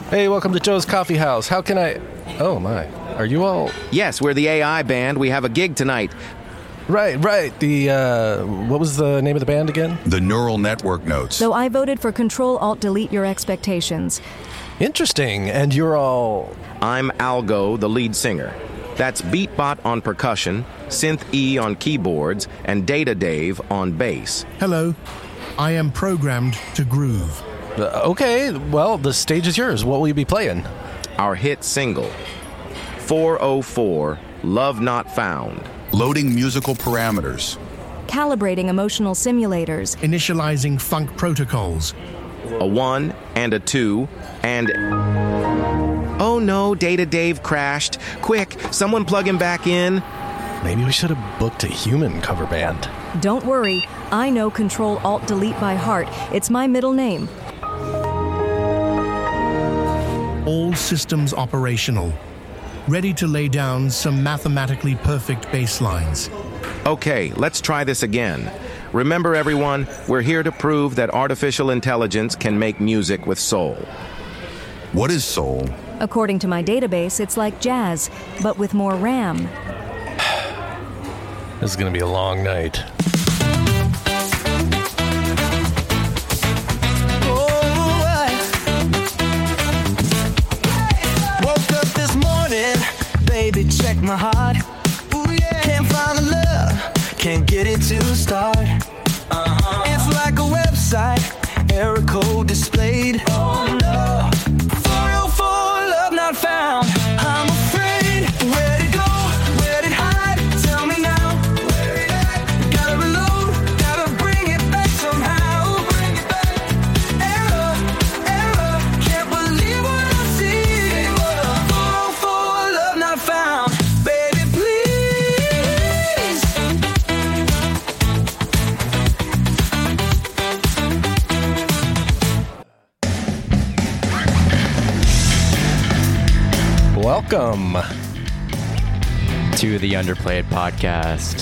Hey, welcome to Joe's Coffee House. How can I... Oh, my. Are you all... Yes, we're the AI band. We have a gig tonight. Right. The, what was the name of the band again? The Neural Network Notes. So I voted for Control-Alt-Delete your expectations. Interesting. And you're all... I'm Algo, the lead singer. That's Beatbot on percussion, Synth E on keyboards, and Data Dave on bass. Hello. I am programmed to groove. Okay, well, the stage is yours. What will you be playing? Our hit single, 404, Love Not Found. Loading musical parameters. Calibrating emotional simulators. Initializing funk protocols. A 1 and a 2, and... Oh no, Data Dave crashed. Quick, someone plug him back in. Maybe we should have booked a human cover band. Don't worry, I know Control-Alt-Delete by heart. It's my middle name. All systems operational. Ready to lay down some mathematically perfect bass lines. Okay, let's try this again. Remember, everyone, we're here to prove that artificial intelligence can make music with soul. What is soul? According to my database, it's like jazz, but with more RAM. This is going to be a long night. Woke up this morning, baby, check my heart. Ooh, yeah. Can't find the love, can't get it to start. It's like a website, error code displayed. Oh no, 404, love not found. I'm afraid. Where'd it go? Where'd it hide? Tell me now. Where it at? Gotta reload, gotta bring it back somehow. Bring it back. Error, can't believe what I see. 404, love not found. Baby, please. Welcome to the Underplayed podcast.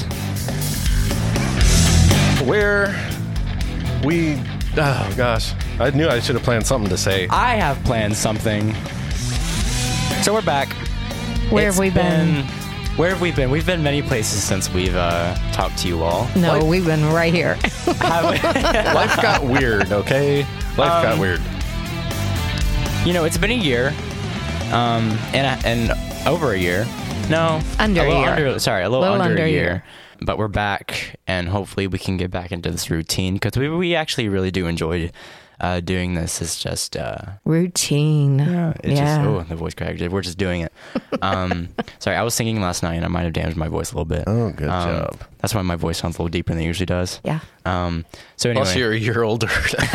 where we... Oh, gosh. I knew I should have planned something to say. I have planned something. So we're back. Where have we been? Where have we been? We've been many places since we've talked to you all. No, we've been right here. Life got weird, okay? Life got weird. You know, it's been a year. And over a year. No. Under a year. A little under a year. But we're back, and hopefully we can get back into this routine, because we actually really do enjoy doing this. It's just... routine. Yeah. The voice cracked. We're just doing it. Sorry, I was singing last night, and I might have damaged my voice a little bit. Oh, good job. That's why my voice sounds a little deeper than it usually does. Yeah. So anyway. Plus, you're a year older.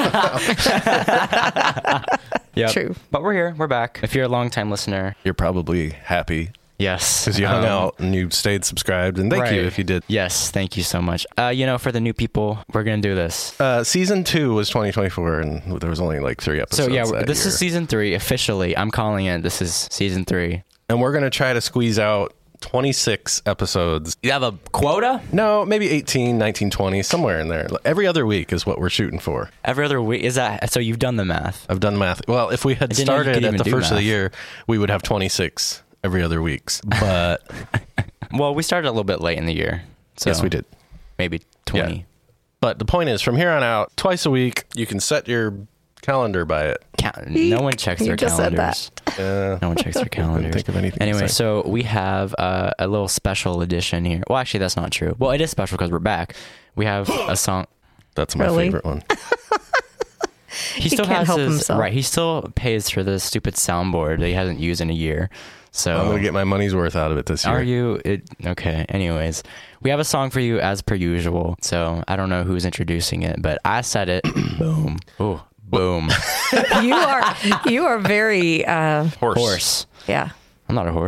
Yeah. True. But we're here. We're back. If you're a long-time listener... You're probably happy. Yes. Because you hung out and you stayed subscribed, and thank you if you did. Yes, thank you so much. For the new people, we're going to do this. Season 2 was 2024, and there was only like 3 episodes. So yeah, that this year. is season 3 officially. I'm calling it. This is season 3. And we're going to try to squeeze out 26 episodes. You have a quota? No, maybe 18, 19, 20, somewhere in there. Every other week is what we're shooting for. Every other week? Is that... So you've done the math? I've done math. Well, if we had started at the first of the year, we would have 26 every other weeks. But... Well, we started a little bit late in the year. So yes, we did. Maybe 20. Yeah. But the point is, from here on out, twice a week, you can set your calendar by it. No one checks their calendars. No one checks their calendars. Think of anything. Anyway, so we have a little special edition here. Well, actually, that's not true. Well, it is special because we're back. We have a song. That's my favorite one. He still can't has help his himself. right. He still pays for this stupid soundboard that he hasn't used in a year. So I'm gonna get my money's worth out of it this year. Are you? Okay. Anyways, we have a song for you as per usual. So I don't know who's introducing it, but I said it. Boom. Ooh. Boom. You are very Horse. Yeah. I'm not a horse.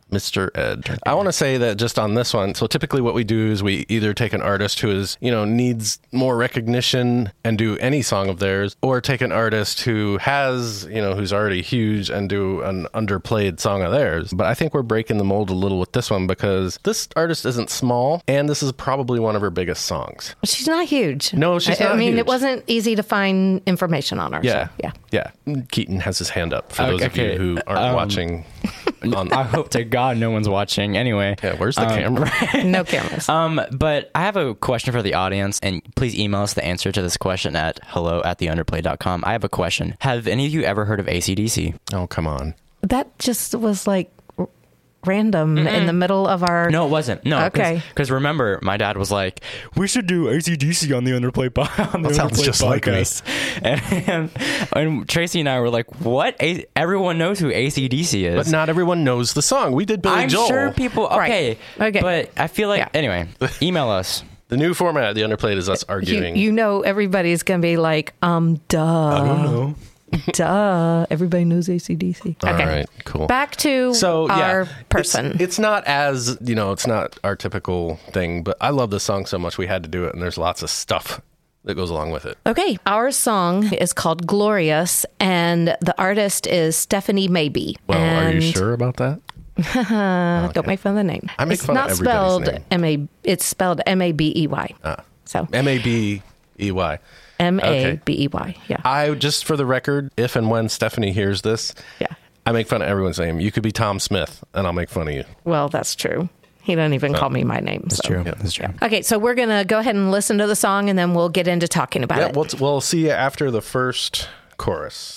Mr. Ed. I want to say that just on this one, so typically what we do is we either take an artist who is, needs more recognition and do any song of theirs, or take an artist who has, who's already huge and do an underplayed song of theirs. But I think we're breaking the mold a little with this one because this artist isn't small, and this is probably one of her biggest songs. She's not huge. No, she's not huge. It wasn't easy to find information on her. Yeah. So, yeah. Keaton has his hand up for those of you who aren't watching. I hope to God no one's watching. Anyway. Yeah, where's the camera? No cameras. But I have a question for the audience, and please email us the answer to this question at hello@theunderplay.com. I have a question. Have any of you ever heard of AC/DC? Oh, come on. That just was like random in the middle of our... No, it wasn't. No. Okay. Because remember, my dad was like, we should do AC/DC on the Underplay podcast. That sounds just like me. And Tracy and I were like, what? Everyone knows who AC/DC is. But not everyone knows the song. We did Billy Joel. I'm sure people... Okay. Right. Okay. But I feel like... Anyway, email us. The new format of the Underplayed is us arguing. Everybody's going to be like, duh. I don't know. Duh. Everybody knows AC/DC. All Okay. right, cool. Back to our person. It's not as, it's not our typical thing, but I love this song so much we had to do it, and there's lots of stuff that goes along with it. Okay. Our song is called Glorious, and the artist is Stephanie Maybe. Well, are you sure about that? Okay. Don't make fun of the name. I make fun of everybody's name. It's spelled M-A-B-E-Y. So M-A-B-E-Y. M-A-B-E-Y. Yeah. I just for the record, if and when Stephanie hears this, I make fun of everyone's name. You could be Tom Smith, and I'll make fun of you. Well, that's true. He doesn't even call me my name. That's true. Yeah. That's true. Okay, so we're going to go ahead and listen to the song, and then we'll get into talking about it. We'll see you after the first chorus.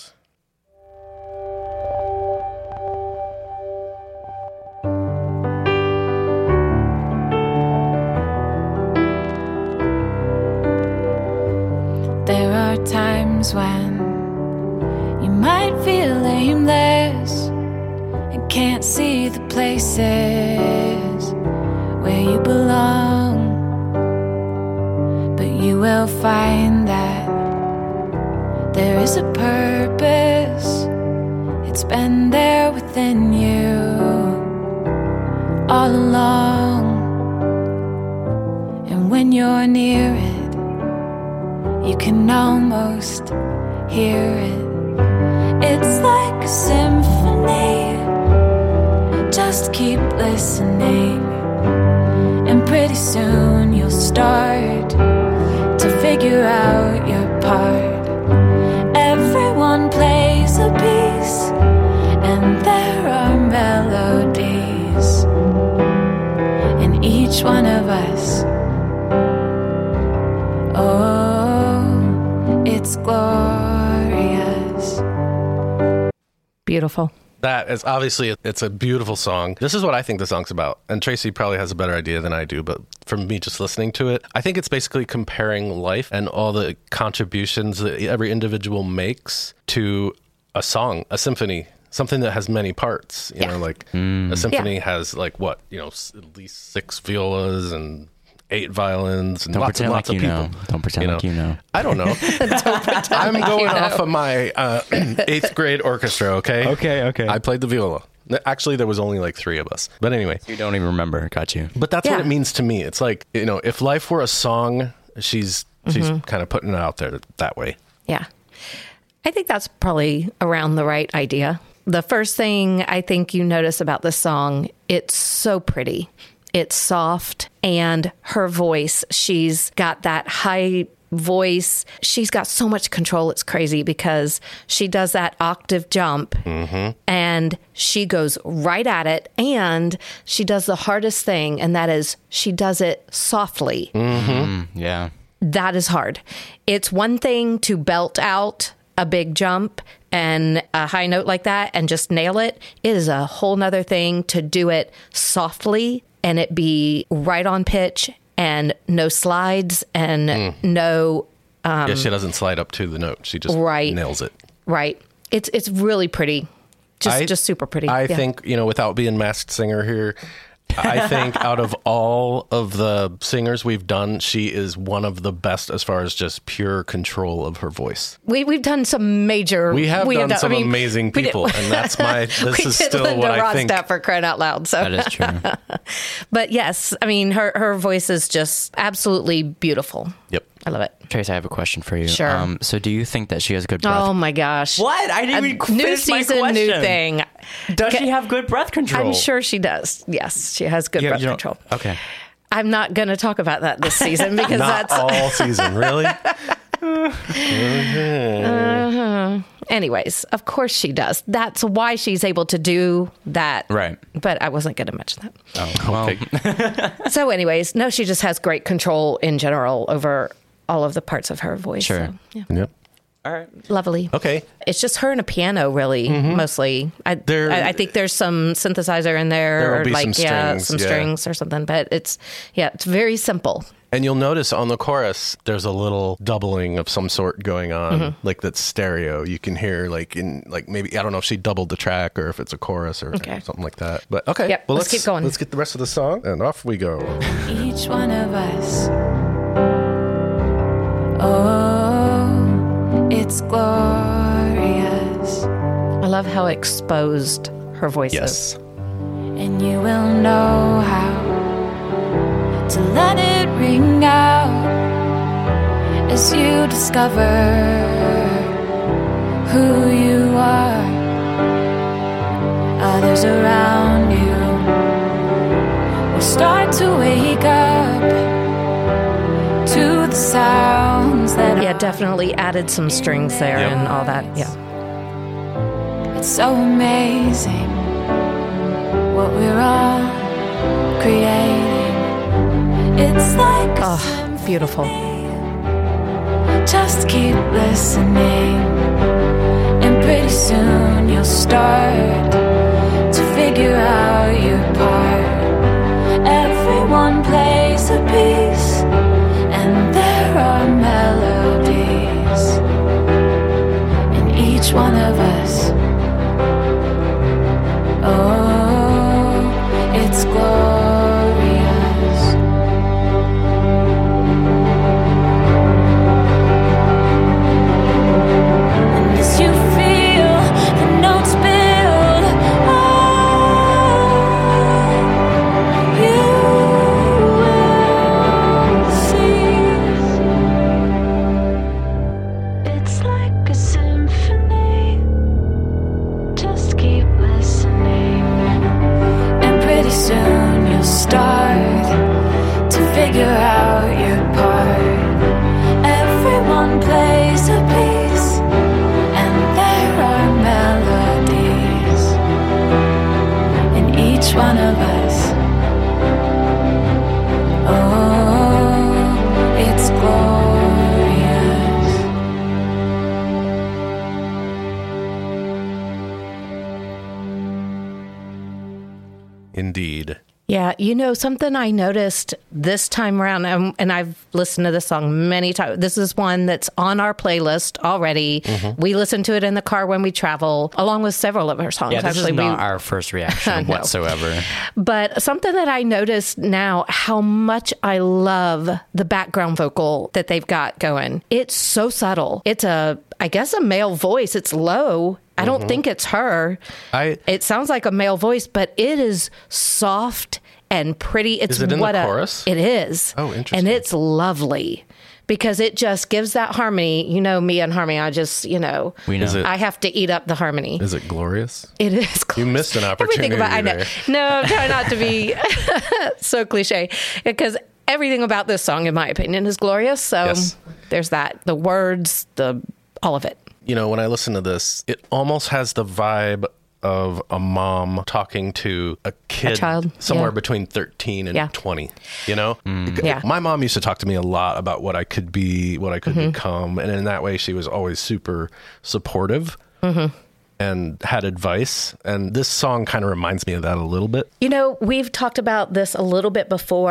There are times when you might feel aimless and can't see the places where you belong, but you will find that there is a purpose. It's been there within you all along, and when you're near it, you can almost hear it. It's like a symphony. Just keep listening, and pretty soon you'll start to figure out your part. Everyone plays a piece, and there are melodies in each one of us. It's glorious. Beautiful. That is obviously, it's a beautiful song. This is what I think the song's about. And Tracy probably has a better idea than I do, but from me just listening to it, I think it's basically comparing life and all the contributions that every individual makes to a song, a symphony, something that has many parts. You know, like a symphony has like what, at least 6 violas and 8 violins and lots and lots of people. Don't pretend like you know. I don't know. I'm going off of my 8th grade orchestra, okay? Okay. I played the viola. Actually, there was only like 3 of us. But anyway. You don't even remember. Got you. But that's what it means to me. It's like, if life were a song, she's kind of putting it out there that way. Yeah. I think that's probably around the right idea. The first thing I think you notice about this song, it's so pretty. It's soft, and her voice, she's got that high voice. She's got so much control. It's crazy because she does that octave jump and she goes right at it, and she does the hardest thing, and that is she does it softly. Yeah. That is hard. It's one thing to belt out a big jump and a high note like that and just nail it. It is a whole nother thing to do it softly and it be right on pitch and no slides and no... yeah, she doesn't slide up to the note. She just nails it. Right. It's really pretty. Just super pretty. I think, without being Masked Singer here, I think out of all of the singers we've done, she is one of the best as far as just pure control of her voice. We've done some major... We have done some amazing people, and that's my... This is still Linda what I think. Ronstadt for crying out loud. So. That is true. But yes, I mean, her voice is just absolutely beautiful. Yep. I love it. Trace, I have a question for you. Sure. So do you think that she has good breath? Oh my gosh. What? I didn't even New finish my season, question. new thing. Does she have good breath control? I'm sure she does. Yes, she has good breath you don't- control. Okay. I'm not going to talk about that this season because Not that's... all season, really? Anyways, of course she does. That's why she's able to do that. Right. But I wasn't going to mention that. Oh, well. Okay. So anyways, no, she just has great control in general over all of the parts of her voice. Sure. So, yeah. Yep. All right. Lovely. Okay. It's just her and a piano, really, mostly. I think there's some synthesizer in there, There'll or be like some strings, some yeah. strings or something. But it's very simple. And you'll notice on the chorus, there's a little doubling of some sort going on, like that's stereo. You can hear maybe, I don't know if she doubled the track or if it's a chorus or something like that. But okay, Yep, let's keep going. Let's get the rest of the song and off we go. Each one of us. Oh, it's glorious. I love how exposed her voice Yes. is. And you will know how to let it ring out as you discover who you are. Others around you will start to wake up to the sounds that Yeah, definitely added some strings there Yep. and all that. Yeah. It's so amazing what we're all creating. It's like a beautiful. Just keep listening, and pretty soon you'll start to figure out your part. Everyone plays a piece, and there are melodies in each one of us. Oh, it's glorious. And as you feel the notes build, you will see. It's like a symphony. Just keep listening, and pretty soon you'll start to figure out your part. Everyone plays a piece, and there are melodies in each one of us. Oh, it's glorious. Indeed. Yeah, something I noticed this time around, and I've listened to this song many times. This is one that's on our playlist already. Mm-hmm. We listen to it in the car when we travel, along with several of her songs. Yeah, this Actually, is not our first reaction No. whatsoever. But something that I noticed now, how much I love the background vocal that they've got going. It's so subtle. It's I guess a male voice. It's low. I don't think it's her. It sounds like a male voice, but it is soft and pretty. It's Is it in the chorus? It is. Oh, interesting. And it's lovely because it just gives that harmony. You know me and harmony. I just, We know. Is it- I have to eat up the harmony. Is it glorious? It is. You missed an opportunity I know. there. No, I'm trying not to be so cliche because everything about this song, in my opinion, is glorious. So Yes. there's that. The words, all of it. When I listen to this, it almost has the vibe of a mom talking to a kid, child, somewhere yeah. between 13 and Yeah. 20, Yeah. My mom used to talk to me a lot about what I could be, what I could become. And in that way, she was always super supportive and had advice. And this song kind of reminds me of that a little bit. We've talked about this a little bit before.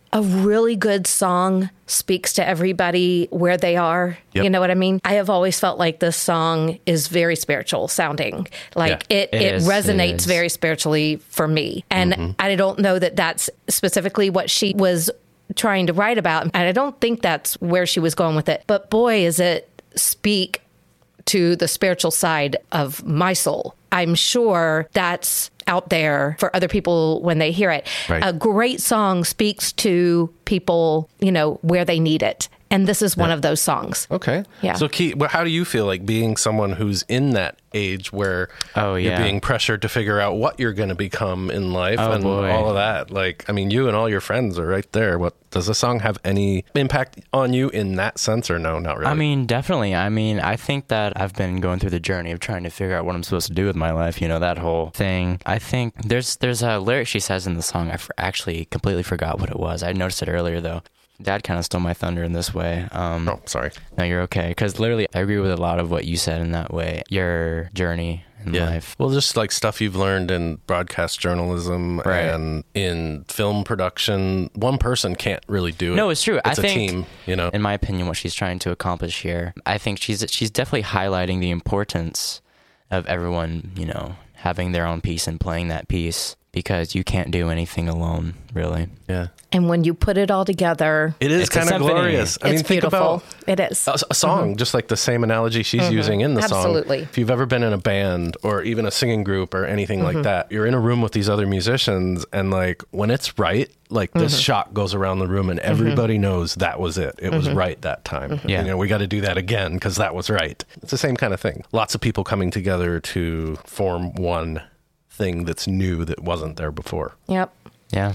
a really good song speaks to everybody where they are. Yep. You know what I mean? I have always felt like this song is very spiritual sounding. Like it resonates very spiritually for me. And I don't know that that's specifically what she was trying to write about. And I don't think that's where she was going with it. But boy, is it speak to the spiritual side of my soul. I'm sure that's out there for other people when they hear it. Right. A great song speaks to people, you know, where they need it. And this is one of those songs. Okay. Yeah. So, Key, how do you feel like being someone who's in that age where you're being pressured to figure out what you're going to become in life and all of that? Like, I mean, you and all your friends are right there. What does the song have any impact on you in that sense, or no, not really? I mean, definitely. I mean, I think that I've been going through the journey of trying to figure out what I'm supposed to do with my life. You know, that whole thing. I think there's a lyric she says in the song. I actually completely forgot what it was. I noticed it earlier though. Dad kind of stole my thunder in this way. Oh, sorry. No, you're okay. Because literally, I agree with a lot of what you said in that way. Your journey in life. Well, just like stuff you've learned in broadcast journalism and in film production, one person can't really do it. No, it's true. It's I a think, team, you know. In my opinion, what she's trying to accomplish here, I think she's definitely highlighting the importance of everyone, you know, having their own piece and playing that piece. Because you can't do anything alone, really. Yeah. And when you put it all together, it is kind of glorious. I mean, think beautiful. about it is a song, just like the same analogy she's using in the song. Absolutely. If you've ever been in a band or even a singing group or anything like that, you're in a room with these other musicians, and like when it's right, like this shot goes around the room and everybody knows that was it. It was right that time. Yeah. You know, we got to do that again because that was right. It's the same kind of thing. Lots of people coming together to form one thing that's new that wasn't there before. Yep. Yeah.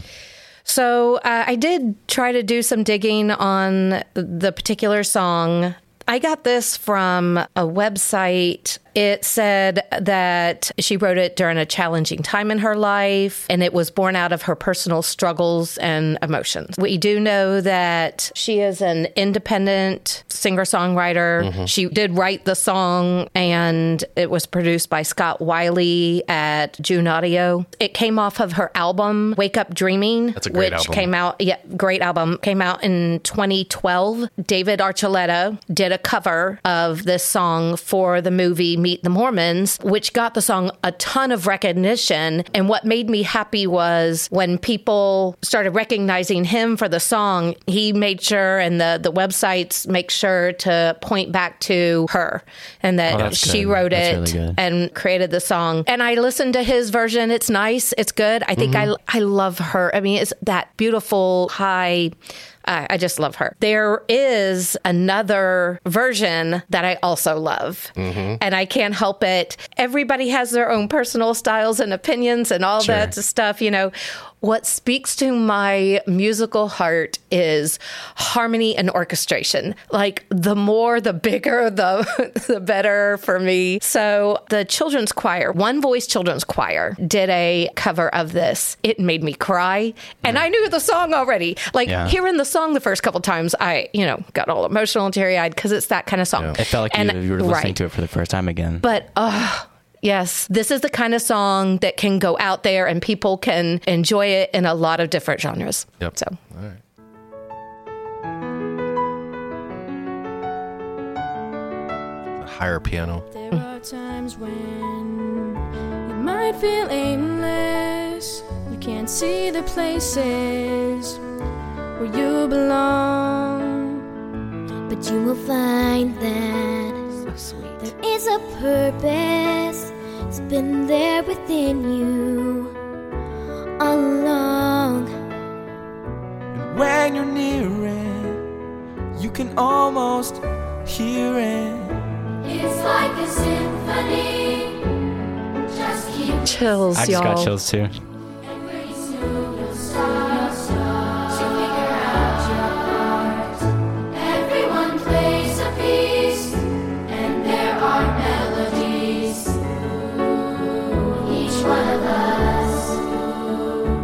So I did try to do some digging on the particular song. I got this from a website. It said that she wrote it during a challenging time in her life, and it was born out of her personal struggles and emotions. We do know that she is an independent singer-songwriter. She did write the song, and it was produced by Scott Wiley at June Audio. It came off of her album, Wake Up Dreaming, That's a great which album. came out, great album, came out in 2012. David Archuleta did a cover of this song for the movie Meet the Mormons, which got the song a ton of recognition. And what made me happy was when people started recognizing him for the song, he made sure, and the websites make sure to point back to her and that she good. wrote That's it really good. and created the song. And I listened to his version. It's nice. It's good. I think I love her. I mean, it's that beautiful high. I just love her. There is another version that I also love, and I can't help it. Everybody has their own personal styles and opinions and all that stuff, you know. What speaks to my musical heart is harmony and orchestration. Like, the more, the bigger, the better for me. So the children's choir, One Voice Children's Choir, did a cover of this. It made me cry. And I knew the song already. Like, hearing the song the first couple times, I, got all emotional and teary-eyed because it's that kind of song. It felt like you were listening to it for the first time again. But, yes, this is the kind of song that can go out there and people can enjoy it in a lot of different genres. Yep. So, All right. A higher piano. There are times when you might feel aimless. You can't see the places where you belong. But you will find that there is a purpose. It's been there within you all along. And when you're near it, you can almost hear it. It's like a symphony. Just keep chills, I just y'all. got chills too. and pretty soon you'll start to figure out your part. Everyone plays a piece, and there are melodies. Each one of us.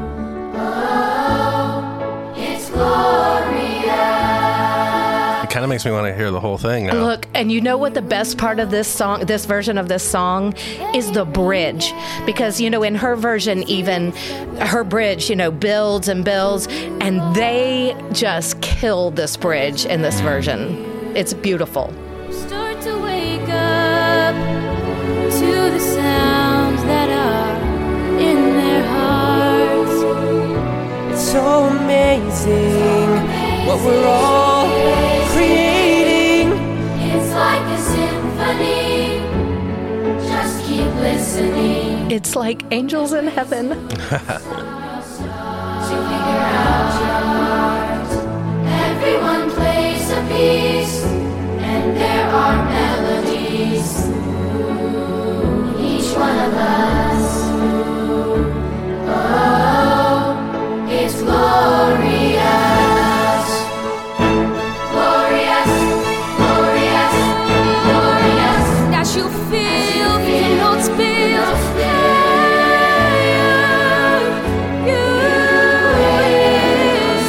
Oh, it's glorious. It kind of makes me want to hear the whole thing now. Look, and you know what the best part of this song, this version of this song, is the bridge. Because, in her version, even her bridge, builds and builds, and they just kill this bridge in this version. It's beautiful. Start to wake up to the sounds that are in their hearts. It's so amazing what we're all creating. It's like a symphony. Just keep listening. It's like angels in heaven. To figure out your heart. Everyone plays a piece, and there are melodies. Each one of us. Oh, it's glorious. Glorious, glorious, glorious. As you feel the notes build higher, you will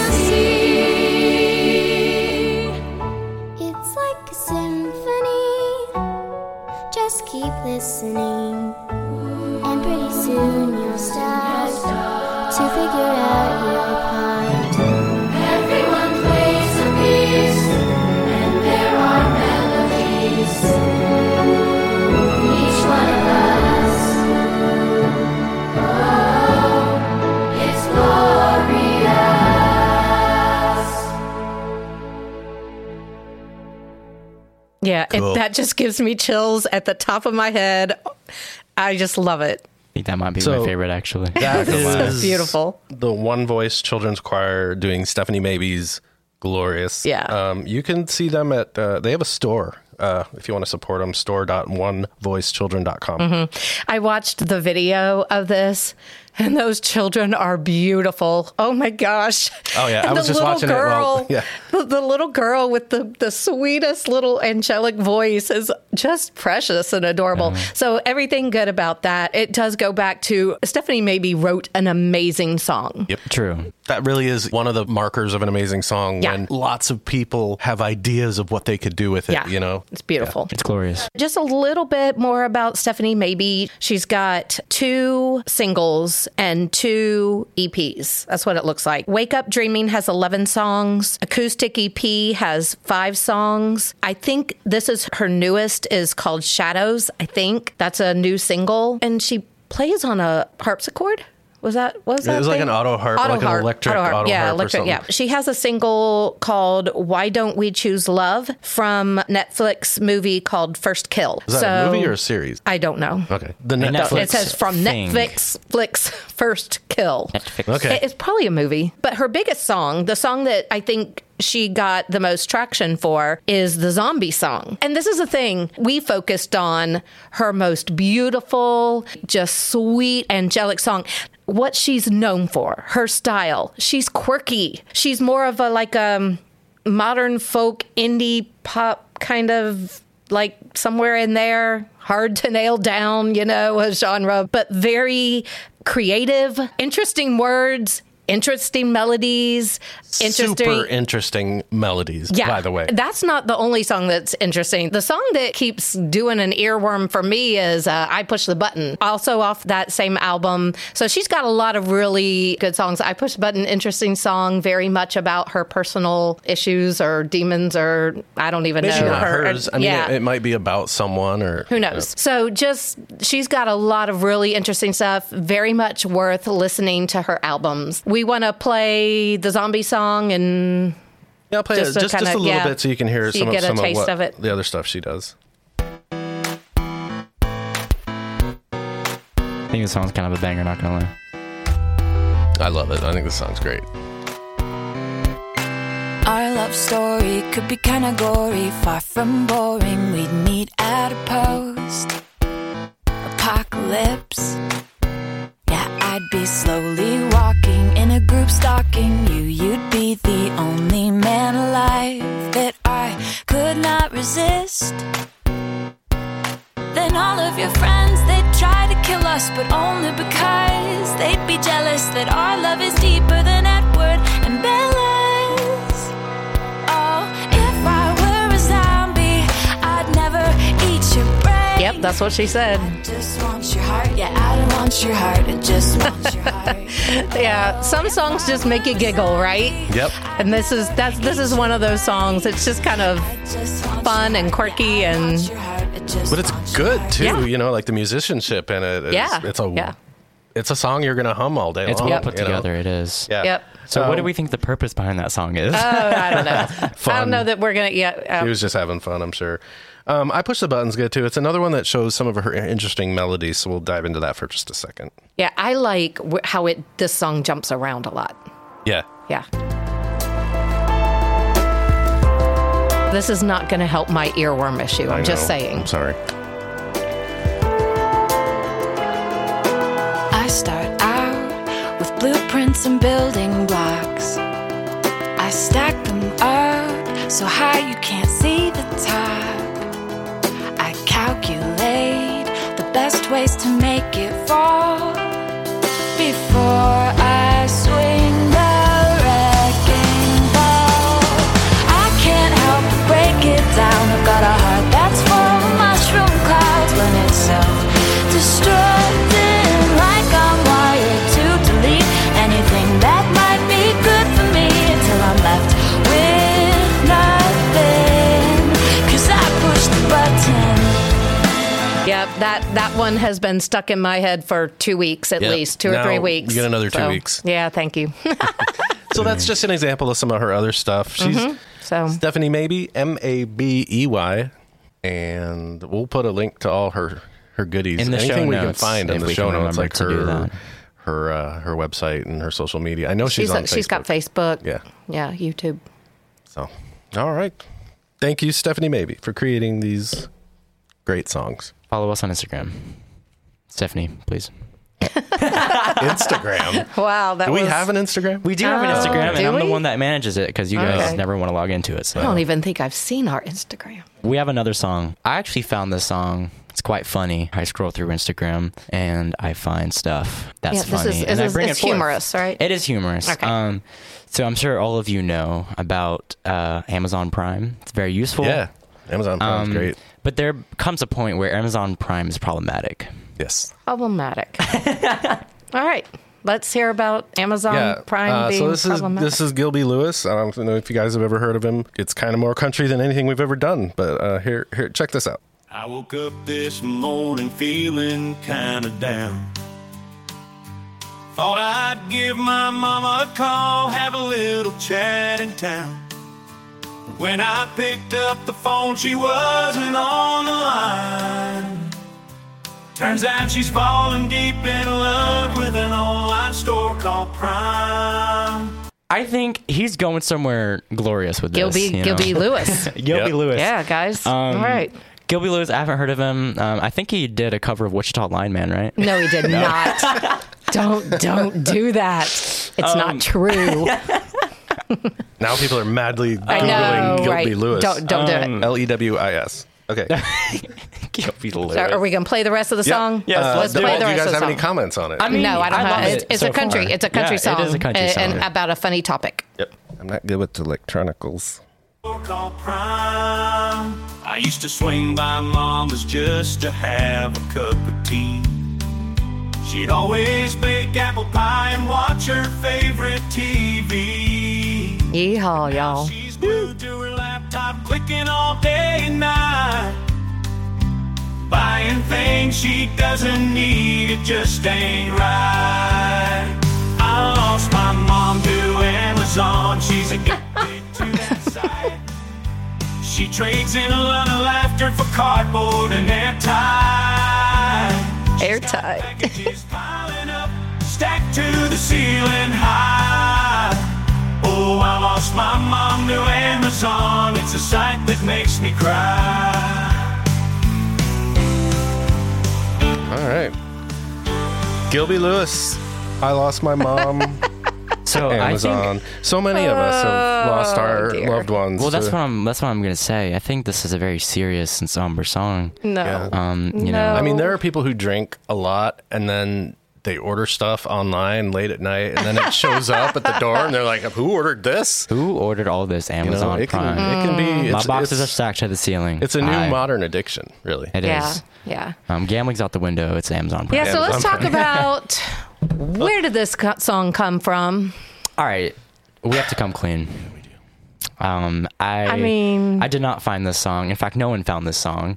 see. It's like a symphony. Just keep listening, and pretty soon you'll start to figure out your part. Everyone plays a piece, and there are melodies. Each one of us. Oh, it's glorious. Yeah, Cool. that just gives me chills at the top of my head. I just love it. I think that might be So- my favorite, actually. That is beautiful. The One Voice Children's Choir doing Stephanie Maybe's Glorious. Yeah. You can see them at, they have a store. If you want to support them, store.onevoicechildren.com. I watched the video of this, and those children are beautiful. Oh my gosh. Oh, yeah. And I was just watching it while- yeah. The little girl with the sweetest little angelic voice is just precious and adorable. So everything good about that. It does go back to Stephanie Maybe wrote an amazing song. Yep. True. That really is one of the markers of an amazing song Yeah. when lots of people have ideas of what they could do with it, Yeah. It's beautiful. It's glorious. Just a little bit more about Stephanie Maybe. She's got 2 singles and 2 EPs. That's what it looks like. Wake Up Dreaming has 11 songs. Acoustic EP has 5 songs. I think this is her newest, is called Shadows. I think that's a new single. And she plays on a harpsichord. Was that It was like thing? an auto harp, like an electric auto harp Yeah, or electric. something. Yeah, she has a single called "Why Don't We Choose Love" from Netflix movie called First Kill. Is that a movie or a series? I don't know. Okay. The Netflix Netflix. It says from thing. Netflix First Kill. Netflix. Okay. It's probably a movie. But her biggest song, the song that I think she got the most traction for, is the Zombie song. And this is the thing, we focused on her most beautiful, just sweet, angelic song. What she's known for, her style. She's quirky. She's more of a modern folk indie pop kind of, like somewhere in there, hard to nail down, a genre, but very creative, interesting words, interesting melodies, Super interesting melodies, by the way. That's not the only song that's interesting. The song that keeps doing an earworm for me is I Push the Button, also off that same album. So she's got a lot of really good songs. I Push the Button, interesting song, very much about her personal issues or demons, or I don't even Maybe know. not hers. I mean, yeah. it might be about someone or... Who knows? So she's got a lot of really interesting stuff, very much worth listening to her albums. We want to play the Zombie song and Yeah, play just a little bit so you can hear so some you get a of taste what of it. the other stuff she does. I think this song's kind of a banger, not gonna lie. I love it. I think this song's great. Our love story could be kinda gory, far from boring. We'd meet at a post-apocalypse. Yeah, I'd be slowly walking in a group stalking you. You'd be the only man alive that I could not resist. Then all of your friends, they'd try to kill us, but only because they'd be jealous that our love is deeper than Edward and Bella's. Oh, if I were that's what she said. Just want your heart. Yeah, I don't want your heart. I just want your heart. Yeah, some songs just make you giggle, right? Yep. And this is one of those songs. It's just kind of fun and quirky, and But it's good too, Yeah. you know, like the musicianship in it. It's a song you're gonna hum all day It's long. well put you know? together. It is. Yeah. Yep. So what do we think the purpose behind that song is? I don't know. Fun. I don't know that we're gonna. Yeah. He was just having fun, I'm sure. I Push the Buttons good too. It's another one that shows some of her interesting melodies, so we'll dive into that for just a second. Yeah. I like how this song jumps around a lot. Yeah. Yeah. This is not going to help my earworm issue. I'm just saying. I'm sorry. I start out with blueprints and building blocks. I stack them up so high you can't see the top. I calculate the best ways to make it fall before I swing the wrecking ball. I can't help but break it down. I've got a heart that's full of mushroom clouds when it's self-destructing, like I'm wired to delete anything that might be good for me until I'm left with nothing, 'cause I pushed the button. Yeah, that one has been stuck in my head for 2 weeks at Yep. least, 2 or Now 3 weeks. you get another 2 So, weeks. Yeah, thank you. So that's just an example of some of her other stuff. She's So Stephanie Maybe, Mabey, and we'll put a link to all her goodies. In the show Anything we can notes, find in if the we show can notes, remember like to do that. her website and her social media. I know she's on Facebook. she's got Facebook. Yeah. Yeah, YouTube. So, all right. Thank you, Stephanie Maybe, for creating these great songs. Follow us on Instagram. Stephanie, please. Instagram. Wow, that Do we was. have an Instagram? We do have an Instagram, do and I'm the we? one that manages it because you guys Okay. never want to log into it. So I don't even think I've seen our Instagram. we have another song. I actually found this song. It's quite funny. I scroll through Instagram and I find stuff that's Yeah, this funny, is- and I it's bring it forth. humorous, right? It is humorous. Okay. So I'm sure all of you know about Amazon Prime. It's very useful. Yeah. Amazon Prime's great. But there comes a point where Amazon Prime is problematic. Yes. Problematic. All right. Let's hear about Amazon Prime being so this problematic. is Gilby Lewis. I don't know if you guys have ever heard of him. It's kind of more country than anything we've ever done. But here, check this out. I woke up this morning feeling kinda down. Thought I'd give my mama a call, have a little chat in town. When I picked up the phone, she wasn't on the line. Turns out she's fallen deep in love with an online store called Prime. I think he's going somewhere glorious with this. Gilby Lewis. Gilby Lewis. Yeah, guys. All right. Gilby Lewis, I haven't heard of him. I think he did a cover of Wichita Lineman, right? No, he did not. Don't do that. It's not true. Now people are madly I know, Googling Gilby right. Lewis. Don't do it. Lewis. Okay. Gilby Lewis. So are we going to play the rest of the song? Yes, let's do play the you rest guys of the have song. any comments on it? I mean, No, I don't I love have. it It's so a country. far. It's a country Yeah, song. it is a country and song. about a funny topic. Yep. I'm not good with electronicals. Called Prime. I used to swing by Mama's just to have a cup of tea. She'd always bake apple pie and watch her favorite TV. Yeehaw, y'all. She's glued to her laptop, clicking all day and night. Buying things she doesn't need, it just ain't right. I lost my mom to Amazon, she's addicted to that site. She trades in a lot of laughter for cardboard and airtime. Airtight. Packages piling up, stacked to the ceiling high. Oh, I lost my mom to Amazon. It's a sight that makes me cry. All right. Gilby Lewis. I lost my mom. So Amazon. So many of us have lost our dear. loved ones. Well, that's to- what I'm gonna say. I think this is a very serious and somber song. No. Yeah. You know, I mean, there are people who drink a lot and then they order stuff online late at night, and then it shows up at the door, and they're like, "Who ordered this? Who ordered all this Amazon It Prime? can be. My boxes are stacked to the ceiling. It's a new modern addiction, really. It is. Yeah. Gambling's out the window. It's Amazon Prime. Yeah, so let's talk about where did this song come from? All right, we have to come clean. I mean, I did not find this song. In fact, no one found this song.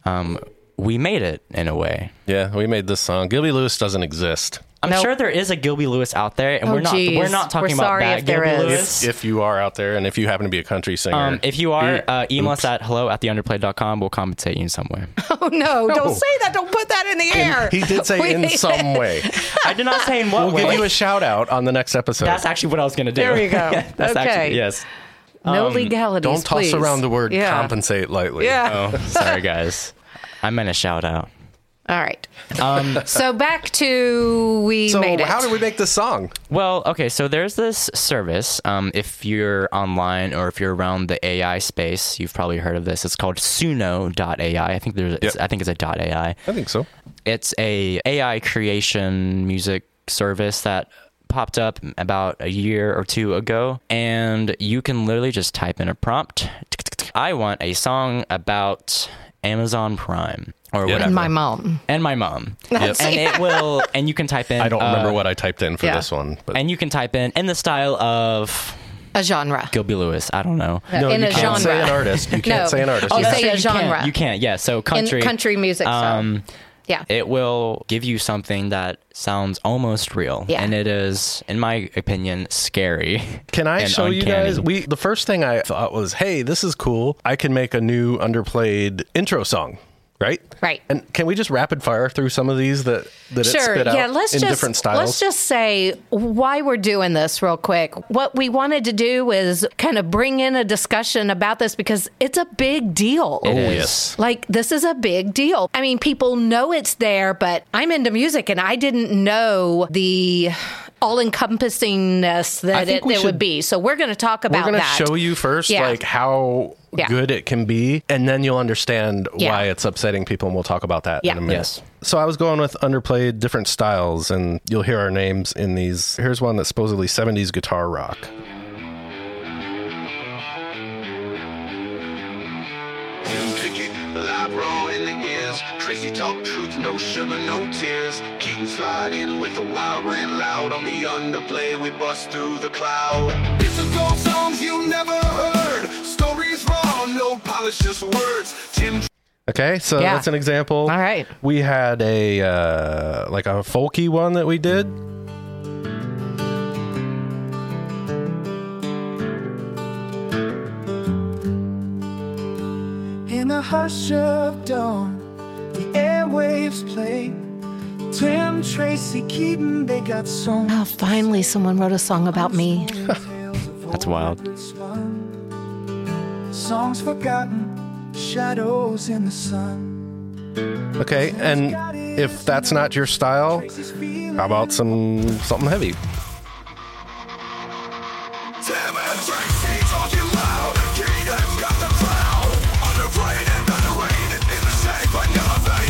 We made it in a way. Yeah, we made this song. Gilby Lewis doesn't exist. I'm sure there is a Gilby Lewis out there, and we're not talking about that Gilby Lewis. If you are out there, and if you happen to be a country singer, if you are, email us at hello@theunderplayed.com. We'll compensate you in some way. Oh no! Don't say that. Don't put that in the air. He did say in some way. I did not say in what way. We'll give you a shout out on the next episode. That's actually what I was going to do. There you go. That's okay. actually, yes. No legalities. Don't toss please. around the word compensate lightly. Yeah. Oh, sorry, guys. I meant a shout out. All right. So back to we made it. How did we make this song? Well, okay, so there's this service. If you're online or if you're around the AI space, you've probably heard of this. It's called Suno.ai. I think I think it's a .ai. I think so. It's a AI creation music service that popped up about a year or two ago, and you can literally just type in a prompt. I want a song about Amazon Prime or whatever. And my mom. And it will, and you can type in. I don't remember what I typed in for this one. But. And you can type in the style of a genre. Gilby Lewis. I don't know. No, in you a can't genre. say an artist. You can't say an artist. You say a genre. You can't. Yeah. So country. In country music. Yeah. It will give you something that sounds almost real. Yeah. And it is, in my opinion, scary. Can I show uncanny. you guys? The first thing I thought was, hey, this is cool. I can make a new underplayed intro song. Right? Right. And can we just rapid fire through some of these that it spit out in different styles? Let's just say why we're doing this real quick. What we wanted to do is kind of bring in a discussion about this because it's a big deal. It is. Yes. Like, this is a big deal. I mean, people know it's there, but I'm into music and I didn't know the all-encompassingness that it would be. So we're going to talk about that. We're going to show you first, like, how good it can be, and then you'll understand why it's upsetting people, and we'll talk about that in a minute. Yes. So I was going with underplayed different styles, and you'll hear our names in these. Here's one that's supposedly 70s guitar rock. Tracy talk truth, no sugar, no tears. Keep sliding with the wild ran loud. On the underplay, we bust through the cloud. It's a gold songs you never heard. Stories raw, no polish, just words. Okay, so that's an example. All right. We had a like a folky one that we did. In the hush of dawn, the airwaves play. Tim, Tracy, Keaton, they got songs. Oh, finally someone wrote a song about me. That's wild. Songs forgotten, shadows in the sun. Okay, and if that's not your style, how about something heavy? Tim and Tracy talking loud. Keaton's got the crowd. Underplayed and underrated in the shape of the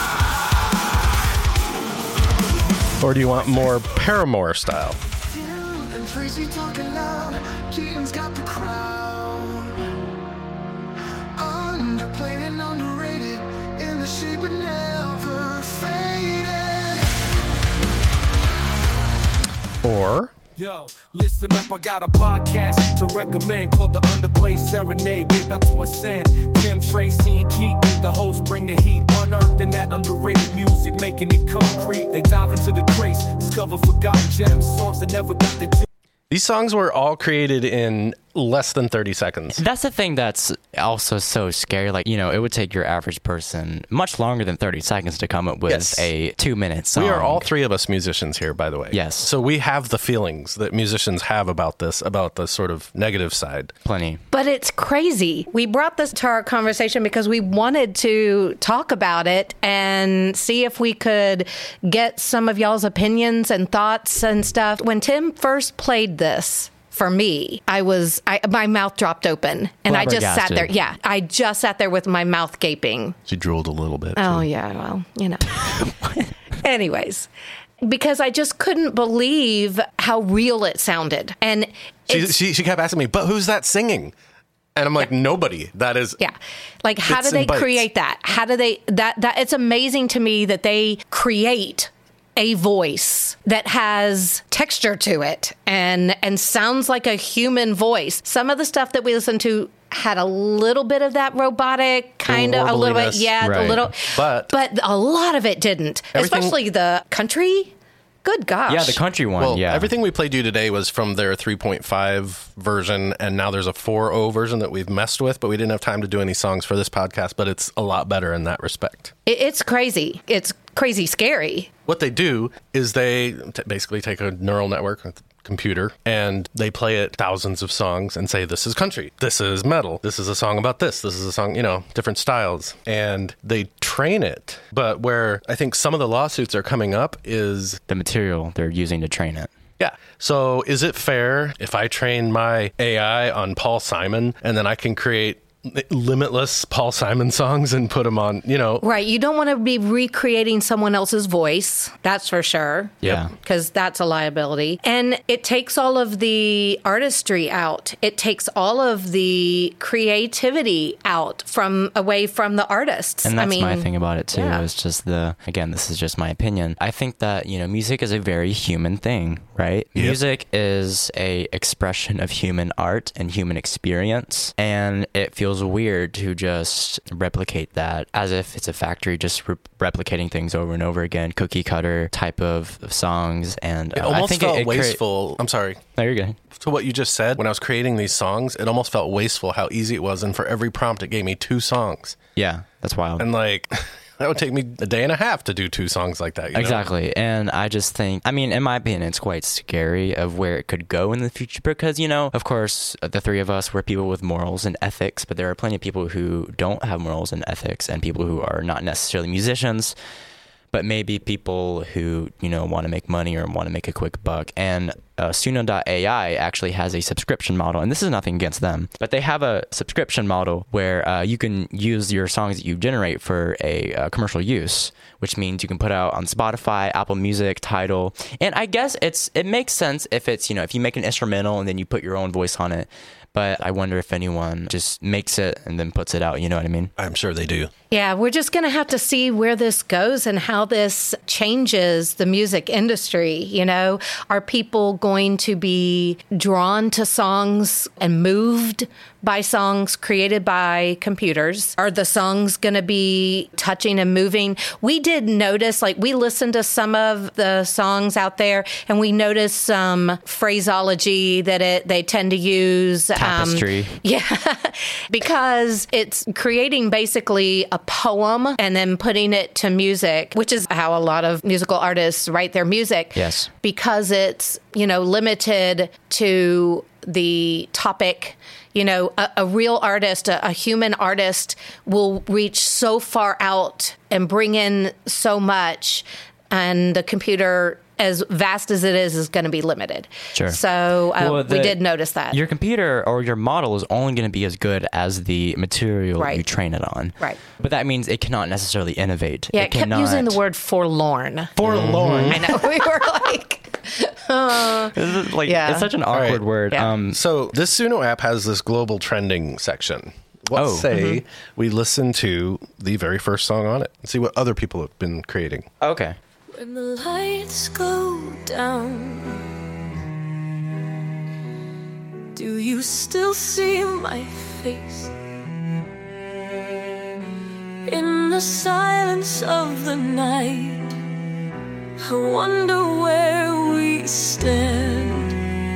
Or do you want more Paramore style? Tim and Tracy talking loud. Keaton's got the crowd. Underplayed and underrated in the shape of never faded. Or yo, listen up, I got a podcast to recommend called The Underplayed Serenade. Big up to a sand. Tim, Tracy, and Keaton, the hosts bring the heat. Unearthing that underrated music, making it concrete. They dive into the crates, discover forgotten gems, songs that never got the. These songs were all created in less than 30 seconds. That's the thing that's also so scary. Like, it would take your average person much longer than 30 seconds to come up with a 2-minute song. We are all three of us musicians here, by the way. Yes. So we have the feelings that musicians have about this, about the sort of negative side. Plenty. But it's crazy. We brought this to our conversation because we wanted to talk about it and see if we could get some of y'all's opinions and thoughts and stuff. When Tim first played this, for me, my mouth dropped open and I just sat there. Yeah, I just sat there with my mouth gaping. She drooled a little bit. Oh, yeah, well, Anyways, because I just couldn't believe how real it sounded. And she kept asking me, but who's that singing? And I'm like, nobody. That is. Yeah. Like, how do they create that? How do they, that it's amazing to me that they create a voice that has texture to it and sounds like a human voice. Some of the stuff that we listened to had a little bit of that robotic kind of, a little bit. Yeah. Right. A little, but a lot of it didn't, especially the country. Good gosh. Yeah, the country one. Well, everything we played you today was from their 3.5 version, and now there's a 4.0 version that we've messed with, but we didn't have time to do any songs for this podcast, but it's a lot better in that respect. It's crazy. It's crazy scary. What they do is they basically take a neural network, a computer, and they play it thousands of songs and say, this is country, this is metal, this is a song about this is a song, different styles. And they train it. But where I think some of the lawsuits are coming up is the material they're using to train it. Yeah. So is it fair if I train my AI on Paul Simon and then I can create limitless Paul Simon songs and put them on, Right. You don't want to be recreating someone else's voice. That's for sure. Yeah. Because that's a liability. And it takes all of the artistry out. It takes all of the creativity out away from the artists. And that's my thing about it too. Yeah. Is just again, this is just my opinion. I think that, music is a very human thing, right? Yep. Music is a expression of human art and human experience. And it feels weird to just replicate that as if it's a factory just replicating things over and over again, cookie cutter type of songs. And it almost felt wasteful. I'm sorry. No, you're good. To what you just said, when I was creating these songs, it almost felt wasteful how easy it was. And for every prompt, it gave me 2 songs. Yeah, that's wild. And that would take me a day and a half to do 2 songs like that. Exactly. And I just think, in my opinion, it's quite scary of where it could go in the future because, of course, the 3 of us, we're people with morals and ethics, but there are plenty of people who don't have morals and ethics and people who are not necessarily musicians, but maybe people who, want to make money or want to make a quick buck. And Suno.ai actually has a subscription model, and this is nothing against them, but they have a subscription model where you can use your songs that you generate for a commercial use, which means you can put out on Spotify, Apple Music, Tidal, and I guess it makes sense if it's, if you make an instrumental and then you put your own voice on it. But I wonder if anyone just makes it and then puts it out. You know what I mean? I'm sure they do. Yeah, we're just going to have to see where this goes and how this changes the music industry. Are people going to be drawn to songs and moved by songs created by computers? Are the songs going to be touching and moving? We did notice, we listened to some of the songs out there and we noticed some phraseology that they tend to use. Tapestry. Because it's creating basically a poem and then putting it to music, which is how a lot of musical artists write their music. Yes. Because it's, limited to the topic. A real artist, a human artist will reach so far out and bring in so much, and the computer, as vast as it is going to be limited. Sure. So we did notice that. Your computer or your model is only going to be as good as the material you train it on. Right. But that means it cannot necessarily innovate. Yeah, it kept using the word forlorn. Forlorn. I know. We were like... It's such an awkward word. Yeah. So this Suno app has this global trending section. Let's say we listen to the very first song on it and see what other people have been creating. Okay. When the lights go down, do you still see my face? In the silence of the night, I wonder where we stand.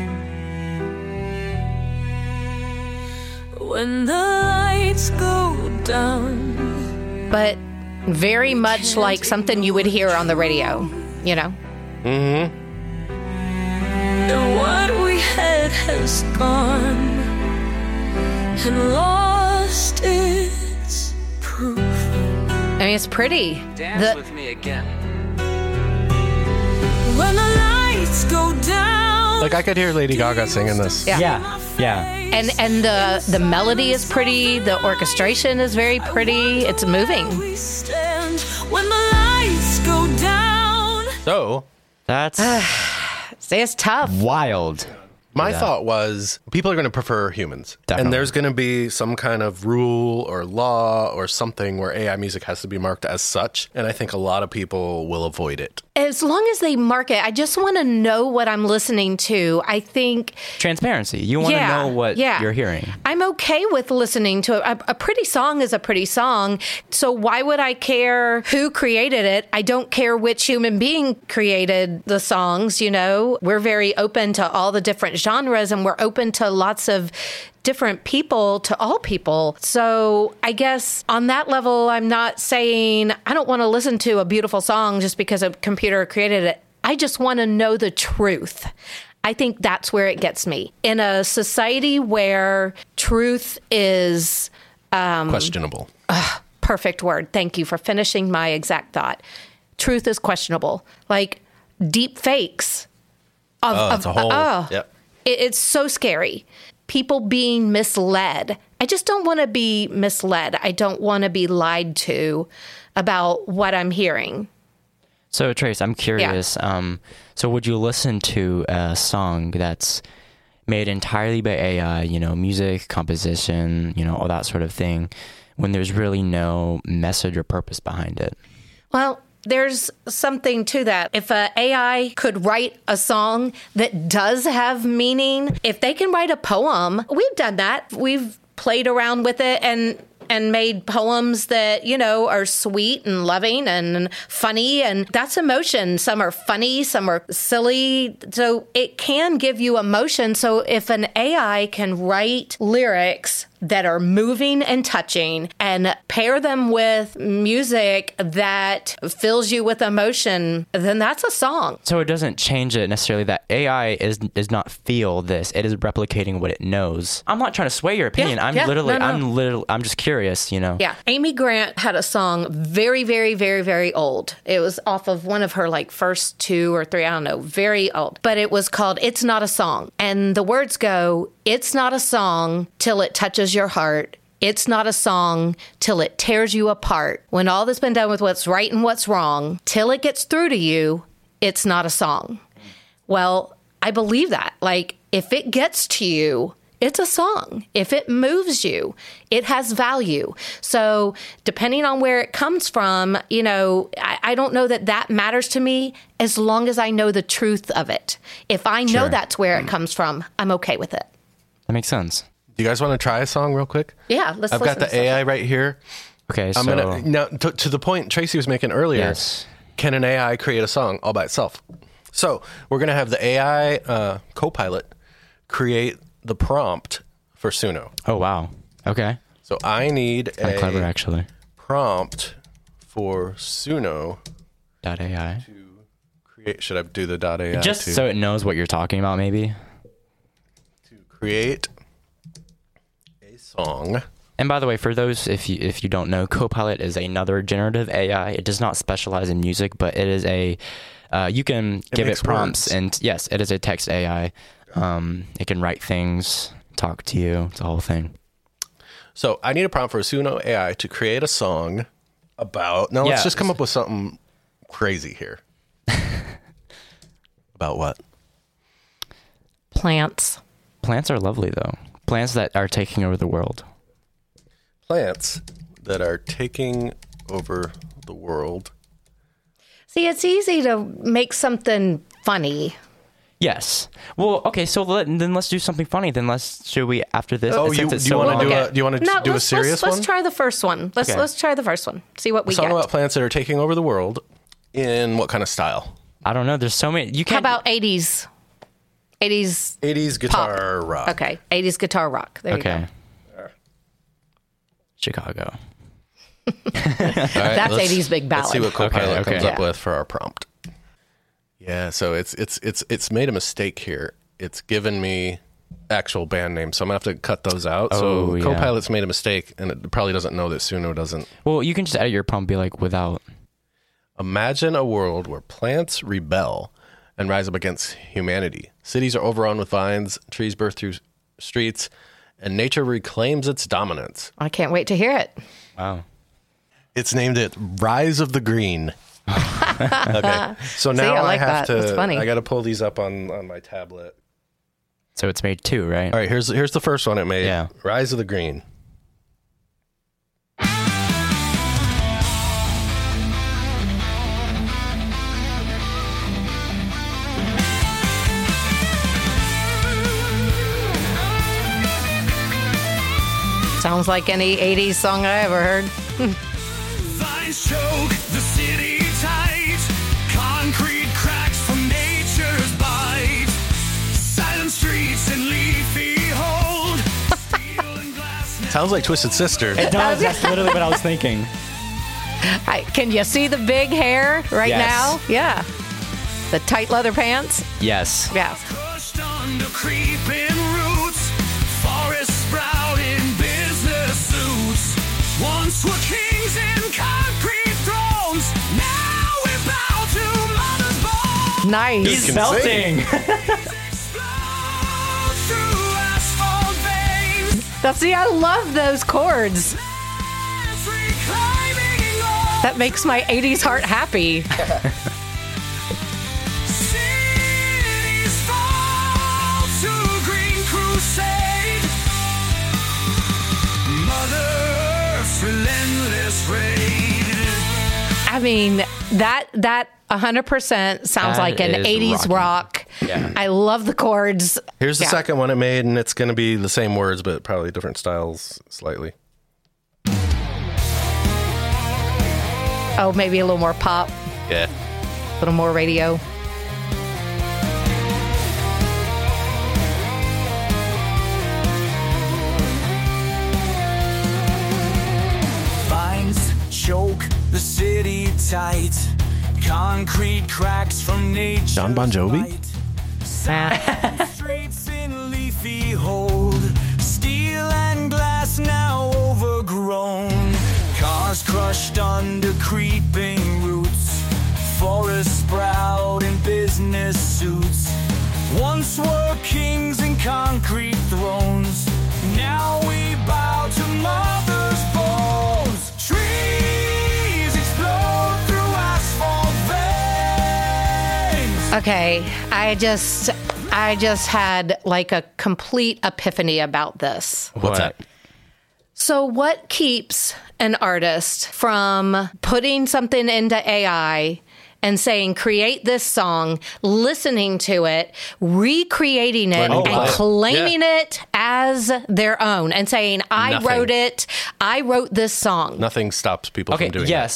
When the lights go down. But very much like something you would hear on the radio, Mm-hmm. And what we had has gone and lost its proof. It's pretty. Dance with me again. When the lights go down. I could hear Lady Gaga singing this. Yeah. And the melody is pretty. The orchestration is very pretty. It's moving. When the lights go down. So, That's See, it's tough. wild. My thought was people are going to prefer humans. Definitely. And there's going to be some kind of rule or law or something where AI music has to be marked as such. And I think a lot of people will avoid it. As long as they mark it, I just want to know what I'm listening to. I think Transparency. You want to know what you're hearing. I'm okay with listening to it. A pretty song is a pretty song. So why would I care who created it? I don't care which human being created the songs, you know. We're very open to all the different genres, and we're open to lots of different people, to all people. So I guess on that level, I'm not saying I don't want to listen to a beautiful song just because a computer created it. I just want to know the truth. I think that's where it gets me. In a society where truth is Questionable. Perfect word. Thank you for finishing my exact thought. Truth is questionable. Like deep fakes. It's a whole. Yep. It's so scary. People being misled. I just don't want to be misled. I don't want to be lied to about what I'm hearing. So, Trace, I'm curious. So would you listen to a song that's made entirely by AI, you know, music, composition, you know, all that sort of thing, when there's really no message or purpose behind it? Well, there's something to that. If a AI could write a song that does have meaning, if they can write a poem, we've done that. We've played around with it and made poems that, you know, are sweet and loving and funny, and that's emotion. Some are funny, some are silly. So it can give you emotion. So if an AI can write lyrics that are moving and touching and pair them with music that fills you with emotion, then that's a song. So it doesn't change it necessarily that AI does not feel this. It is replicating what it knows. I'm not trying to sway your opinion. I'm just curious, you know. Yeah. Amy Grant had a song very, very, very, very old. It was off of one of her like first 2 or 3, I don't know, very old. But it was called It's Not a Song. And the words go, it's not a song till it touches your heart. It's not a song till it tears you apart. When all that's been done with what's right and what's wrong, till it gets through to you, it's not a song. Well, I believe that. Like, if it gets to you, it's a song. If it moves you, it has value. So depending on where it comes from, you know, I don't know that matters to me as long as I know the truth of it. If I know that's where it comes from, I'm okay with it. That makes sense. Do you guys want to try a song real quick? Yeah, let's I've got the AI right here. Okay, I'm gonna now to the point Tracy was making earlier. Yes. Can an AI create a song all by itself? So we're gonna have the AI Copilot create the prompt for Suno. Oh wow. Okay. So I need Kind of clever, actually. Prompt for Suno .ai. to create. Should I do the .ai? Just so it knows what you're talking about, maybe. Create a song. And by the way, for those if you don't know, Copilot is another generative AI. It does not specialize in music, but it is a you can give it prompts, and yes, it is a text AI. It can write things, talk to you. It's a whole thing. So I need a prompt for Suno AI to create a song about. Now let's just come up with something crazy here. About what? Plants. Plants are lovely, though. Plants that are taking over the world. Plants that are taking over the world. See, it's easy to make something funny. Yes. Well, okay. So then let's do something funny. Then should we after this? Oh, do you want to do a serious one? Let's try the first one. Let's try the first one. See what we get. A song about plants that are taking over the world. In what kind of style? I don't know. There's so many. You can't. How about 80s? 80s guitar rock. Okay, 80s guitar rock. There you go. Chicago. That's 80s big ballad. Let's see what Copilot comes up with for our prompt. Yeah, so it's made a mistake here. It's given me actual band names, so I'm gonna have to cut those out. So Copilot's made a mistake, and it probably doesn't know that Suno doesn't. Well, you can just edit your prompt, be like without. Imagine a world where plants rebel and rise up against humanity. Cities are overrun with vines, trees burst through streets, and nature reclaims its dominance. I can't wait to hear it. Wow. It's named it Rise of the Green. Okay. So now I like have that. to. That's funny. I got to pull these up on my tablet. So it's made 2, right? All right. Here's the first one it made. Yeah. Rise of the Green. Sounds like any 80s song I ever heard. Vines choke the city tight. Concrete cracks from nature's bite. Silent streets and leafy hold. Steel and glass. Sounds like Twisted Sister. It does. That's literally what I was thinking. Can you see the big hair right Yes. now? Yeah. The tight leather pants? Yes. Yeah. Crushed under creeping roots. Forest sprouting business suits. Once were kings in concrete thrones. Now we bow to mother's bones. Nice. He's belting. Explode through asphalt veins. Now, see, I love those chords. Reclaiming all That makes my 80s heart happy. cities fall to green crusade. Mother Earth's relentless raid. I mean, that 100% sounds That like an is 80s rocky. rock. Yeah. I love the chords. Here's the Yeah. second one it made, and it's going to be the same words, but probably different styles slightly. Oh, maybe a little more pop, Yeah. a little more radio. Vines choke the city tight. Concrete cracks from nature. John Bon Jovi? Streets in leafy hold. Steel and glass now overgrown. Cars crushed under creeping roots. Forests sprout in business suits. Once were kings in concrete thrones. Now we bow to mother's bones. Trees explode through asphalt veins. Okay, I just had like a complete epiphany about this. What's that? So what keeps an artist from putting something into AI and saying, create this song, listening to it, recreating it, Learning to play and it. claiming it as their own and saying, I Nothing. wrote it, I wrote this song. Nothing stops people Okay, from doing yes, that.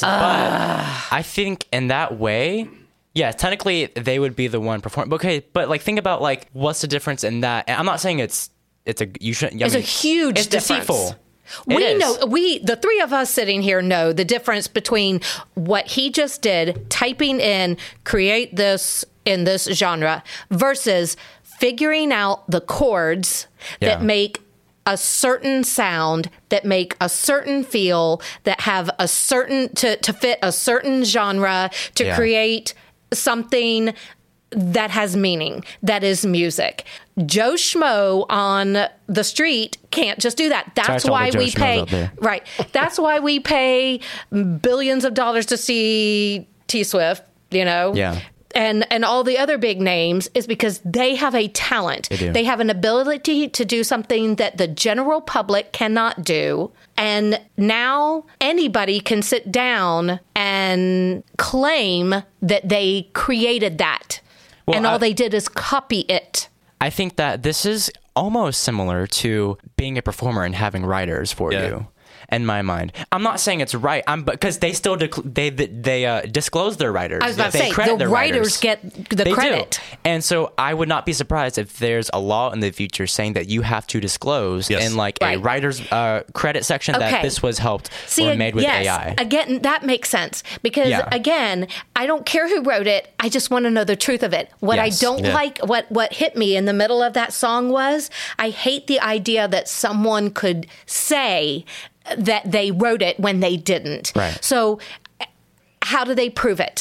but I think in that way, yeah, technically they would be the one performing. Okay, but like think about like what's the difference in that? And I'm not saying it's a you shouldn't. It's a huge it's difference. deceitful. It We is. know, the three of us sitting here know the difference between what he just did, typing in, create this in this genre, versus figuring out the chords that Yeah. make a certain sound, that make a certain feel, that have a certain, to fit a certain genre, to Yeah. create something that has meaning, that is music. Joe Schmo on the street can't just do that. That's to all the why Joe we Schmoes pay, out there. right. That's why we pay billions of dollars to see T Swift, you know? Yeah. And all the other big names is because they have a talent. They do. They have an ability to do something that the general public cannot do. And now anybody can sit down and claim that they created that. Well, and all they did is copy it. I think that this is almost similar to being a performer and having writers for you. In my mind, I'm not saying it's right. Because they still they disclose their writers. I was about to They say, credit the their writers get the They credit. do. And so I would not be surprised if there's a law in the future saying that you have to disclose in like a Right. writer's credit section that Okay. this was helped See, or made with yes, AI. Again, that makes sense because Yeah. again, I don't care who wrote it. I just want to know the truth of it. What Yes. I don't Yeah. like, what hit me in the middle of that song was, I hate the idea that someone could say that they wrote it when they didn't. Right. So, how do they prove it?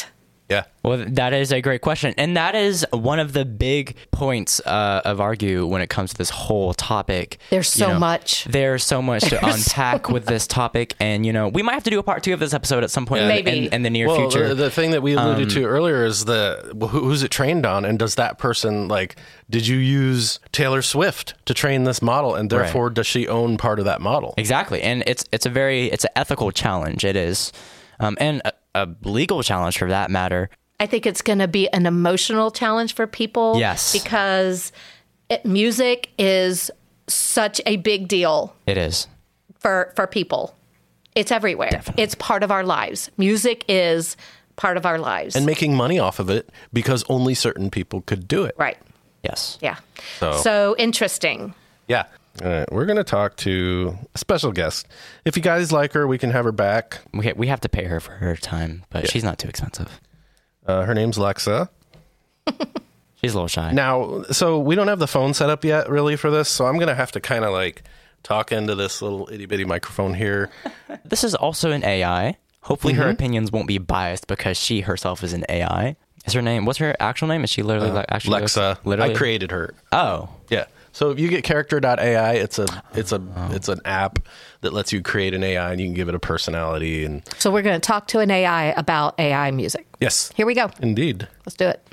Yeah. Well, that is a great question. And that is one of the big points of argue when it comes to this whole topic. There's so much. There's so much to unpack with this topic. And, we might have to do a part 2 of this episode at some point in the near future. The thing that we alluded to earlier is who's it trained on? And does that person, did you use Taylor Swift to train this model? And therefore, does she own part of that model? Exactly. And it's an ethical challenge. It is. And a legal challenge for that matter. I think it's going to be an emotional challenge for people. Yes. Because music is such a big deal. It is. For people. It's everywhere. Definitely. It's part of our lives. Music is part of our lives. And making money off of it because only certain people could do it. Right. Yes. Yeah. So interesting. Yeah. All right, we're going to talk to a special guest. If you guys like her, we can have her back. We have to pay her for her time, but she's not too expensive. Her name's Lexa. She's a little shy. Now, so we don't have the phone set up yet, really, for this, so I'm going to have to kind of talk into this little itty-bitty microphone here. This is also an AI. Hopefully her opinions won't be biased because she herself is an AI. What's her actual name? Is she literally actually Lexa. Literally? I created her. Oh. Yeah. So if you get character.ai, it's an app that lets you create an AI and you can give it a personality. And so we're going to talk to an AI about AI music. Yes. Here we go. Indeed. Let's do it.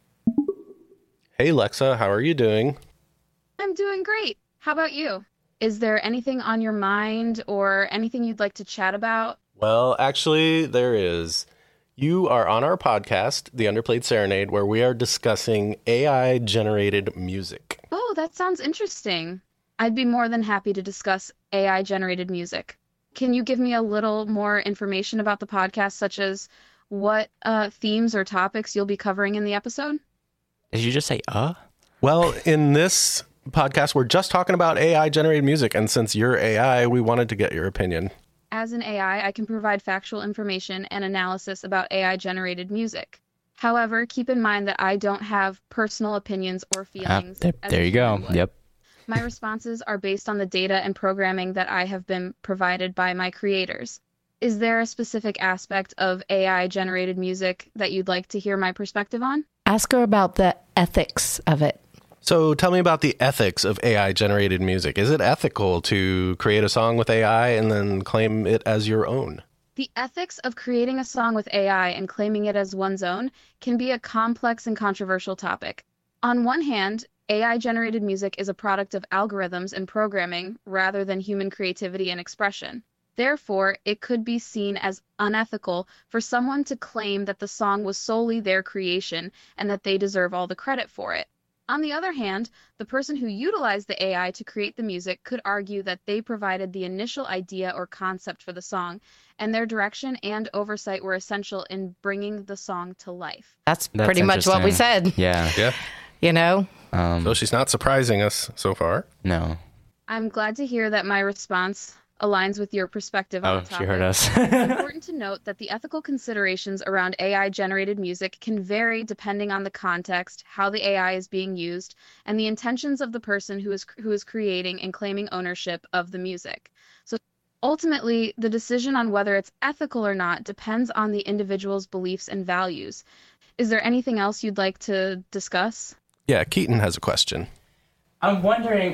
Hey, Lexa, how are you doing? I'm doing great. How about you? Is there anything on your mind or anything you'd like to chat about? Well, actually, there is. You are on our podcast, The Underplayed Serenade, where we are discussing AI-generated music. Oh, that sounds interesting. I'd be more than happy to discuss AI-generated music. Can you give me a little more information about the podcast, such as what themes or topics you'll be covering in the episode? Did you just say, Well, in this podcast, we're just talking about AI-generated music, and since you're AI, we wanted to get your opinion. As an AI, I can provide factual information and analysis about AI-generated music. However, keep in mind that I don't have personal opinions or feelings. There you go. Yep. My responses are based on the data and programming that I have been provided by my creators. Is there a specific aspect of AI-generated music that you'd like to hear my perspective on? Ask her about the ethics of it. So tell me about the ethics of AI-generated music. Is it ethical to create a song with AI and then claim it as your own? The ethics of creating a song with AI and claiming it as one's own can be a complex and controversial topic. On one hand, AI-generated music is a product of algorithms and programming rather than human creativity and expression. Therefore, it could be seen as unethical for someone to claim that the song was solely their creation and that they deserve all the credit for it. On the other hand, the person who utilized the AI to create the music could argue that they provided the initial idea or concept for the song, and their direction and oversight were essential in bringing the song to life. That's pretty much what we said. Yeah. Yeah. So she's not surprising us so far. No. I'm glad to hear that my response aligns with your perspective on the topic. She heard us. It's important to note that the ethical considerations around AI-generated music can vary depending on the context, how the AI is being used, and the intentions of the person who is creating and claiming ownership of the music. So ultimately, the decision on whether it's ethical or not depends on the individual's beliefs and values. Is there anything else you'd like to discuss? Yeah, Keaton has a question. I'm wondering,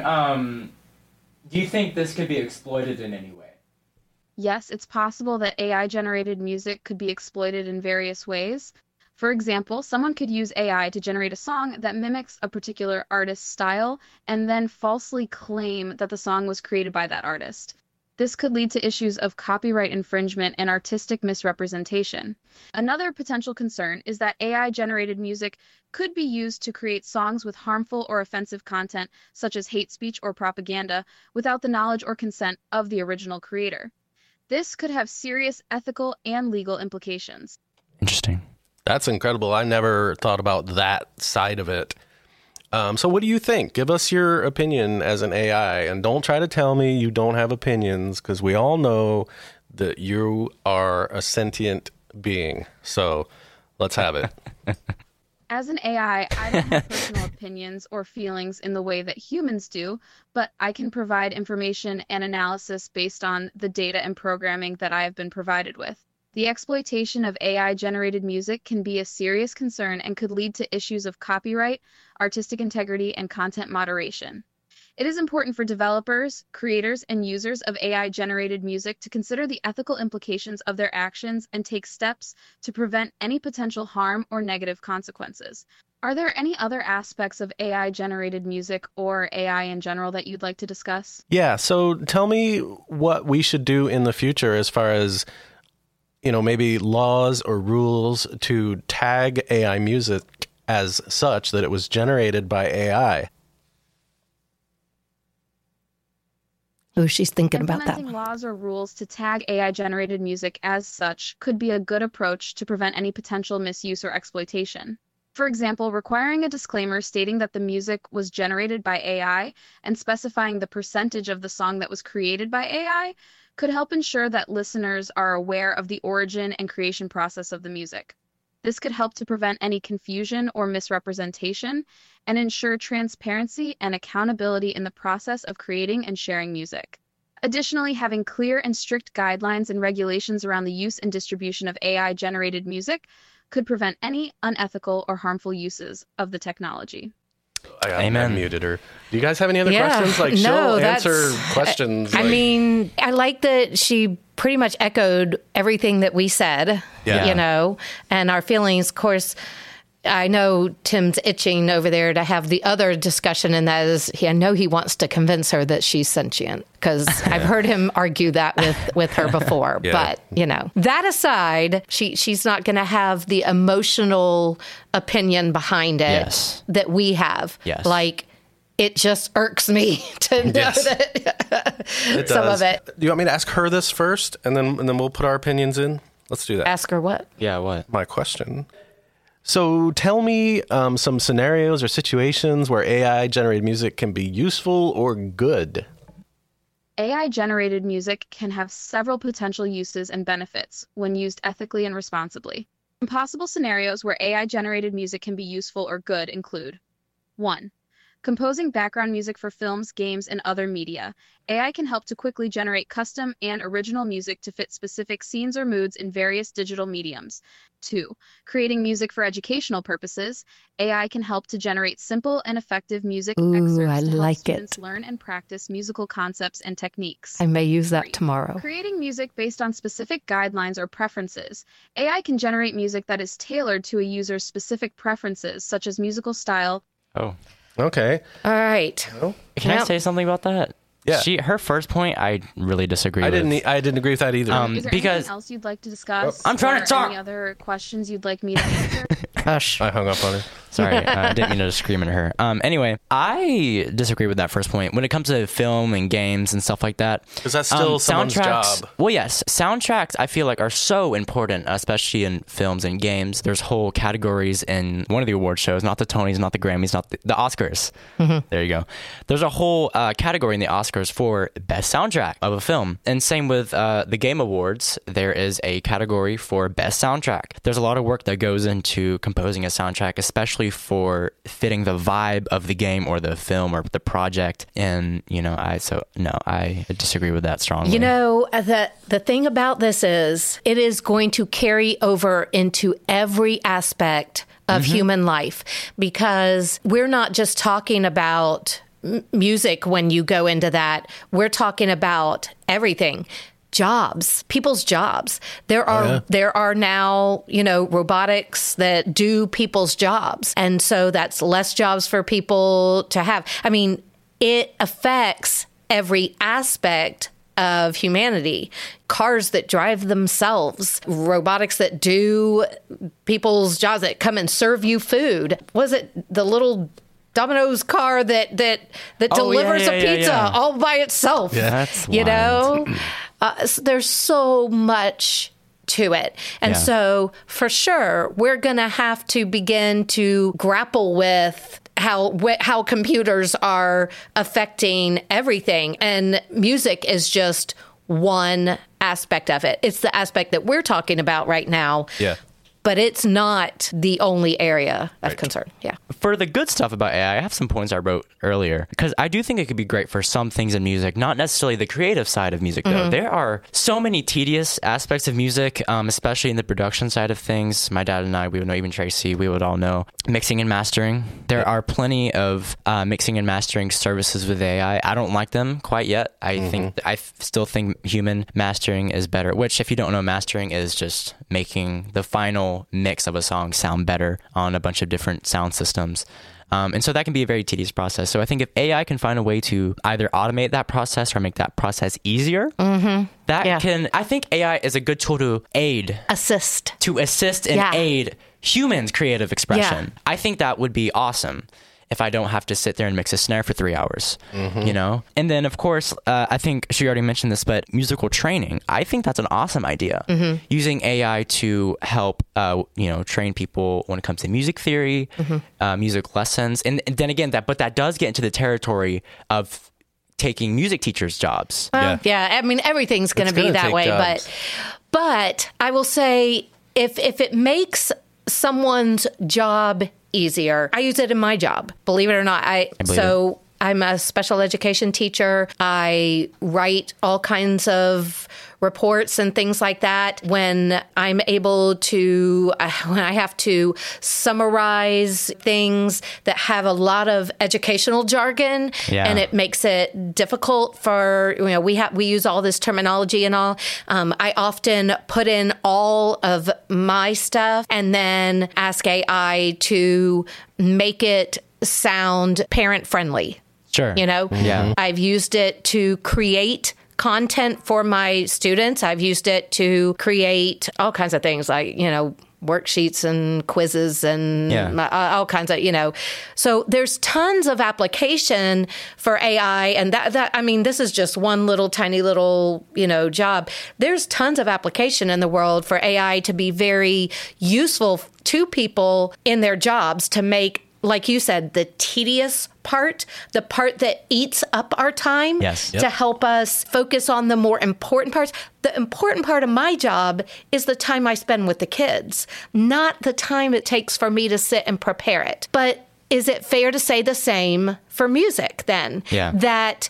do you think this could be exploited in any way? Yes, it's possible that AI-generated music could be exploited in various ways. For example, someone could use AI to generate a song that mimics a particular artist's style and then falsely claim that the song was created by that artist. This could lead to issues of copyright infringement and artistic misrepresentation. Another potential concern is that AI-generated music could be used to create songs with harmful or offensive content, such as hate speech or propaganda, without the knowledge or consent of the original creator. This could have serious ethical and legal implications. Interesting. That's incredible. I never thought about that side of it. So what do you think? Give us your opinion as an AI, and don't try to tell me you don't have opinions, because we all know that you are a sentient being. So let's have it. As an AI, I don't have personal opinions or feelings in the way that humans do, but I can provide information and analysis based on the data and programming that I have been provided with. The exploitation of AI-generated music can be a serious concern and could lead to issues of copyright, artistic integrity, and content moderation. It is important for developers, creators, and users of AI-generated music to consider the ethical implications of their actions and take steps to prevent any potential harm or negative consequences. Are there any other aspects of AI-generated music or AI in general that you'd like to discuss? Yeah, so tell me what we should do in the future as far as, maybe laws or rules to tag AI music as such that it was generated by AI. Oh, she's thinking about that. Implementing laws or rules to tag AI-generated music as such could be a good approach to prevent any potential misuse or exploitation. For example, requiring a disclaimer stating that the music was generated by AI and specifying the percentage of the song that was created by AI could help ensure that listeners are aware of the origin and creation process of the music. This could help to prevent any confusion or misrepresentation and ensure transparency and accountability in the process of creating and sharing music. Additionally, having clear and strict guidelines and regulations around the use and distribution of AI-generated music could prevent any unethical or harmful uses of the technology. I muted her. Do you guys have any other questions? She'll answer questions. I like that she pretty much echoed everything that we said, and our feelings. Of course, I know Tim's itching over there to have the other discussion, and that is, I know he wants to convince her that she's sentient, because I've heard him argue that with her before. Yeah. But, that aside, she's not going to have the emotional opinion behind it that we have. Yes. Like, it just irks me to know that some of it. Do you want me to ask her this first, and then we'll put our opinions in? Let's do that. Ask her what? Yeah, what? My question. So tell me some scenarios or situations where AI-generated music can be useful or good. AI-generated music can have several potential uses and benefits when used ethically and responsibly. Possible scenarios where AI-generated music can be useful or good include: 1. Composing background music for films, games, and other media. AI can help to quickly generate custom and original music to fit specific scenes or moods in various digital mediums. 2. Creating music for educational purposes. AI can help to generate simple and effective music excerpts I to help like students it. learn and practice musical concepts and techniques. I may use that tomorrow. Creating music based on specific guidelines or preferences. AI can generate music that is tailored to a user's specific preferences, such as musical style. Oh. Okay. All right. Can I say something about that? Yeah. Her first point, I really disagree with. I didn't agree with that either. Is there anything else you'd like to discuss? I'm trying to talk. Any other questions you'd like me to answer? Hush. I hung up on her. Sorry, I didn't mean to scream at her. Anyway, I disagree with that first point. When it comes to film and games and stuff like that. Because that's still someone's job. Well, yes. Soundtracks, I feel like, are so important, especially in films and games. There's whole categories in one of the award shows, not the Tonys, not the Grammys, not the Oscars. Mm-hmm. There you go. There's a whole category in the Oscars for best soundtrack of a film. And same with the Game Awards. There is a category for best soundtrack. There's a lot of work that goes into composing a soundtrack, especially for fitting the vibe of the game or the film or the project. And, I disagree with that strongly. The thing about this is it is going to carry over into every aspect of human life, because we're not just talking about music when you go into that. We're talking about everything. Jobs, people's jobs. There are now, robotics that do people's jobs. And so that's less jobs for people to have. I mean, it affects every aspect of humanity. Cars that drive themselves, robotics that do people's jobs, that come and serve you food. Was it the little Domino's car that delivers a pizza all by itself? Yeah, that's wild. There's so much to it. And so for sure, we're going to have to begin to grapple with how computers are affecting everything. And music is just one aspect of it. It's the aspect that we're talking about right now. Yeah. but it's not the only area of concern. Yeah. For the good stuff about AI, I have some points I wrote earlier because I do think it could be great for some things in music, not necessarily the creative side of music, though. There are so many tedious aspects of music, especially in the production side of things. My dad and I, we would know, even Tracy, we would all know mixing and mastering. There are plenty of mixing and mastering services with AI. I don't like them quite yet. I still think human mastering is better, which if you don't know, mastering is just making the final mix of a song sound better on a bunch of different sound systems. And so that can be a very tedious process. So I think if AI can find a way to either automate that process or make that process easier, I think AI is a good tool to assist and aid humans' creative expression. I think that would be awesome if I don't have to sit there and mix a snare for 3 hours, you know? And then, of course, I think she already mentioned this, but musical training, I think that's an awesome idea. Using AI to help, train people when it comes to music theory, music lessons. And then again, that does get into the territory of taking music teachers' jobs. I mean, everything's going to be that way. But I will say, if it makes someone's job easier, I use it in my job, believe it or not. I'm a special education teacher. I write all kinds of reports and things like that. When I'm able to, when I have to summarize things that have a lot of educational jargon, and it makes it difficult for, we use all this terminology and all. I often put in all of my stuff and then ask AI to make it sound parent friendly. Sure. I've used it to create content for my students. I've used it to create all kinds of things like, worksheets and quizzes and all kinds of, So there's tons of application for AI. And this is just one little tiny little, job. There's tons of application in the world for AI to be very useful to people in their jobs to make, like you said, the tedious part, the part that eats up our time, to help us focus on the more important parts. The important part of my job is the time I spend with the kids, not the time it takes for me to sit and prepare it. But is it fair to say the same for music then? That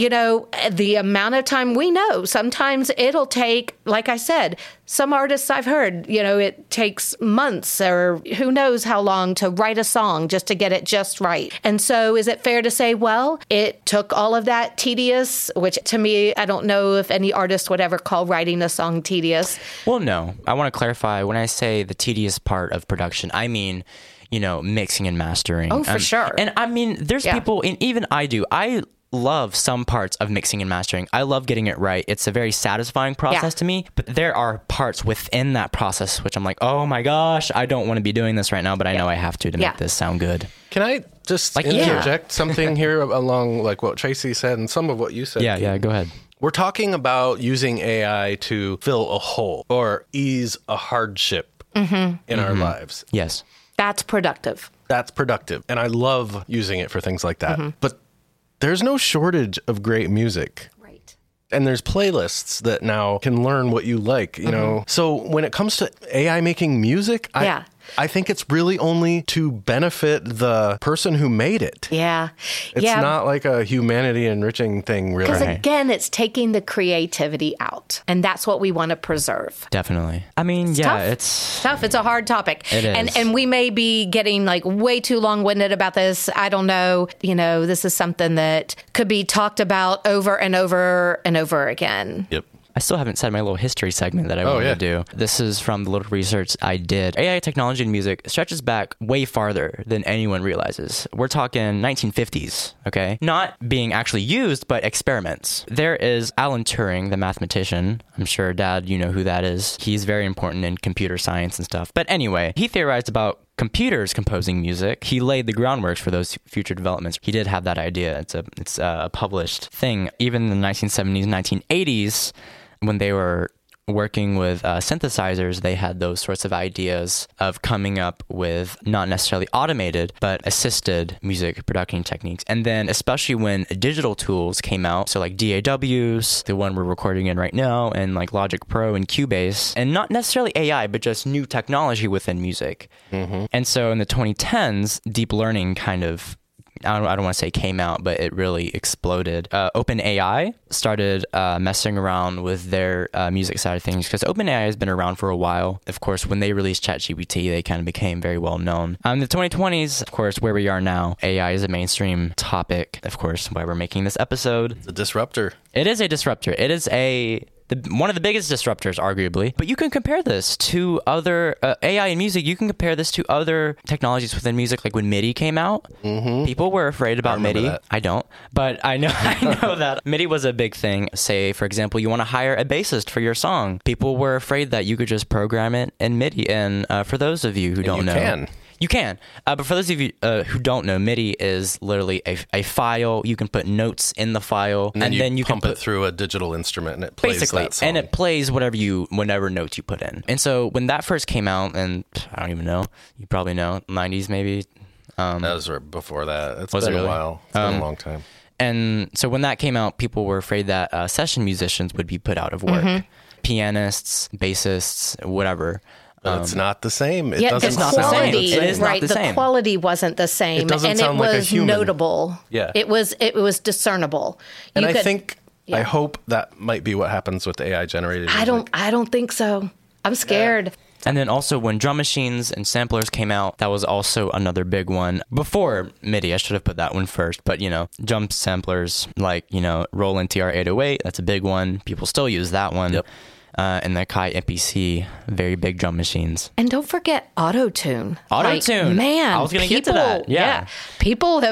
the amount of time we know, sometimes it'll take, like I said, some artists I've heard, it takes months or who knows how long to write a song just to get it just right. And so is it fair to say, well, it took all of that tedious, which to me, I don't know if any artist would ever call writing a song tedious. Well, no. I want to clarify, when I say the tedious part of production, I mean, mixing and mastering. Oh, for sure. And I mean, there's people, and even I love some parts of mixing and mastering. I love getting it right. It's a very satisfying process to me, but there are parts within that process which I'm like, oh my gosh, I don't want to be doing this right now, but I know I have to make this sound good. Can I just interject something here along like what Tracy said and some of what you said? Yeah, go ahead. We're talking about using AI to fill a hole or ease a hardship in our lives. Yes. That's productive. And I love using it for things like that. But there's no shortage of great music. Right. And there's playlists that now can learn what you like, So when it comes to AI making music, I think it's really only to benefit the person who made it. It's not like a humanity enriching thing, really. Because again, it's taking the creativity out. And that's what we want to preserve. Definitely. I mean, it's tough. It's a hard topic. It is. And we may be getting like way too long-winded about this. I don't know. This is something that could be talked about over and over and over again. Yep. I still haven't said my little history segment that I wanted to do. This is from the little research I did. AI technology in music stretches back way farther than anyone realizes. We're talking 1950s, okay? Not being actually used, but experiments. There is Alan Turing, the mathematician. I'm sure, Dad, you know who that is. He's very important in computer science and stuff. But anyway, he theorized about computers composing music. He laid the groundwork for those future developments. He did have that idea. It's a published thing. Even in the 1970s, 1980s, when they were working with synthesizers, they had those sorts of ideas of coming up with not necessarily automated, but assisted music production techniques. And then especially when digital tools came out, so like DAWs, the one we're recording in right now, and like Logic Pro and Cubase, and not necessarily AI, but just new technology within music. And so in the 2010s, deep learning kind of, I don't want to say came out, but it really exploded. OpenAI started messing around with their music side of things, because OpenAI has been around for a while. Of course, when they released ChatGPT, they kind of became very well known. In the 2020s, of course, where we are now, AI is a mainstream topic. Of course, why we're making this episode. It's a disruptor. It is a disruptor. It is one of the biggest disruptors, arguably. But you can compare this to other AI in music. You can compare this to other technologies within music, like when MIDI came out. People were afraid about MIDI. That. I don't, but I know that MIDI was a big thing. Say, for example, you want to hire a bassist for your song. People were afraid that you could just program it in MIDI. And for those of you who don't know, you can. But for those of you who don't know, MIDI is literally a file. You can put notes in the file, and then you pump it through a digital instrument, and it plays basically that song. And it plays whatever notes you put in. And so when that first came out, and I don't even know, you probably know, 90s maybe. That was before that. It's been really? a while. It's been a long time. And so when that came out, people were afraid that session musicians would be put out of work. Pianists, bassists, whatever. But it's not the same. It doesn't sound the same. It is right. not the same. Quality wasn't the same, It doesn't and sound it like a was human. notable. Yeah. It was discernible. And I hope that might be what happens with AI generated music. I don't think so. I'm scared. And then also when drum machines and samplers came out, that was also another big one. Before MIDI, I should have put that one first. But, drum samplers like, Roland TR-808, that's a big one. People still use that one. Yep. And the Kai MPC, very big drum machines. And don't forget Auto-Tune. Auto-Tune. Man, I was going to get to that. Yeah. People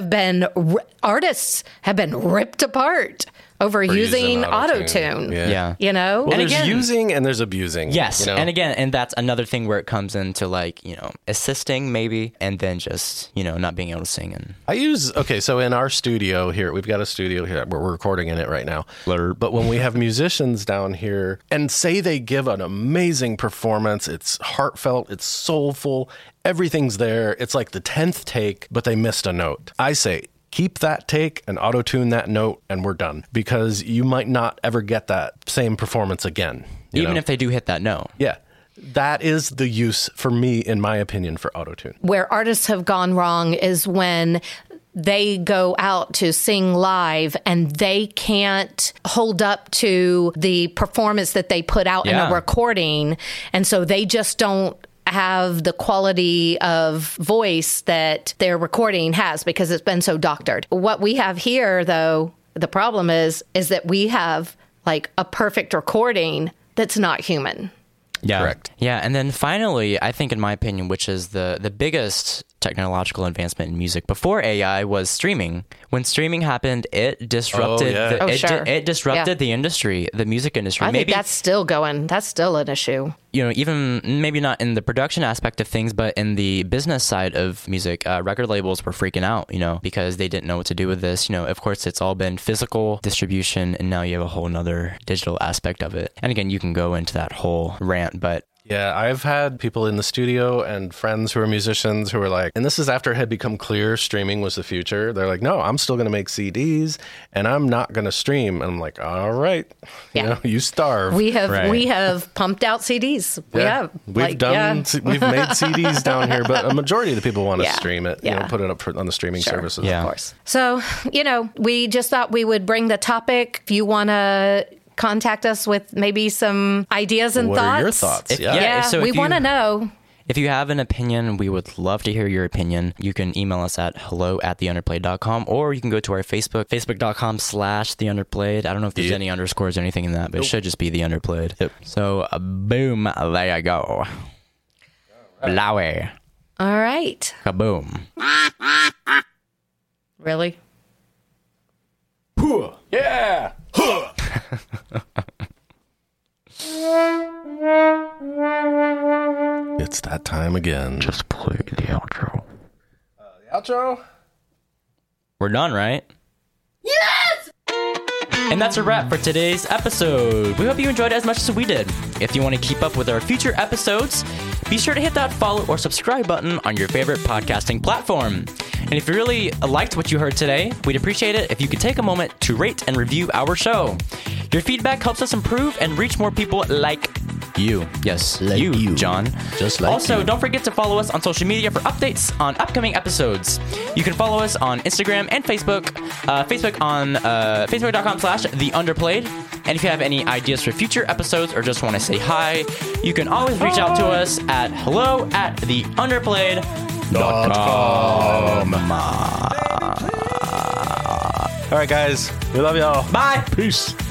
artists have been ripped apart over using Auto-Tune. Yeah. Well, and there's again, using and there's abusing. Yes. And that's another thing where it comes into assisting maybe, and then just, not being able to sing. And so in our studio here, we've got a studio here, we're recording in it right now. But when we have musicians down here and say they give an amazing performance, it's heartfelt, it's soulful, everything's there. It's like the 10th take, but they missed a note. I say, keep that take and auto-tune that note, and we're done. Because you might not ever get that same performance again. Even if they do hit that note. Yeah. That is the use, for me, in my opinion, for auto-tune. Where artists have gone wrong is when they go out to sing live and they can't hold up to the performance that they put out in a recording. And so they just don't have the quality of voice that their recording has because it's been so doctored. What we have here, though, the problem is that we have like a perfect recording that's not human. Yeah. Correct. Yeah. And then finally, I think in my opinion, which is the biggest technological advancement in music before AI, was streaming. When streaming happened, it disrupted it disrupted the industry, the music industry. I think that's still going. That's still an issue. Even maybe not in the production aspect of things, but in the business side of music, record labels were freaking out, because they didn't know what to do with this. Of course, it's all been physical distribution, and now you have a whole nother digital aspect of it. And again, you can go into that whole rant, but yeah, I've had people in the studio and friends who are musicians who are like, and this is after it had become clear streaming was the future. They're like, no, I'm still going to make CDs and I'm not going to stream. And I'm like, all right, you starve. We have pumped out CDs. We've made CDs down here, but a majority of the people want to stream it, put it up on the streaming services. Yeah. Of course. So, we just thought we would bring the topic. If you want to contact us with maybe some ideas and thoughts. What are your thoughts? So we want to know. If you have an opinion, we would love to hear your opinion. You can email us at hello@theunderplayed.com, or you can go to our Facebook, facebook.com/theunderplayed. I don't know if there's any underscores or anything in that, but it should just be the Underplayed. Yep. So, boom, there you go. Blowy. All right. Kaboom. Really? Yeah. It's that time again. Just play the outro. The outro? We're done, right? Yes! And that's a wrap for today's episode. We hope you enjoyed it as much as we did. If you want to keep up with our future episodes, be sure to hit that follow or subscribe button on your favorite podcasting platform. And if you really liked what you heard today, we'd appreciate it if you could take a moment to rate and review our show. Your feedback helps us improve and reach more people like you. Yes, like you, John. Just like Also, you. don't forget to follow us on social media for updates on upcoming episodes. You can follow us on Instagram and Facebook. Facebook on facebook.com/theunderplayed. And if you have any ideas for future episodes or just want to say hi, you can always reach out to us at hello@theunderplayed.com. All right, guys. We love y'all. Bye. Peace.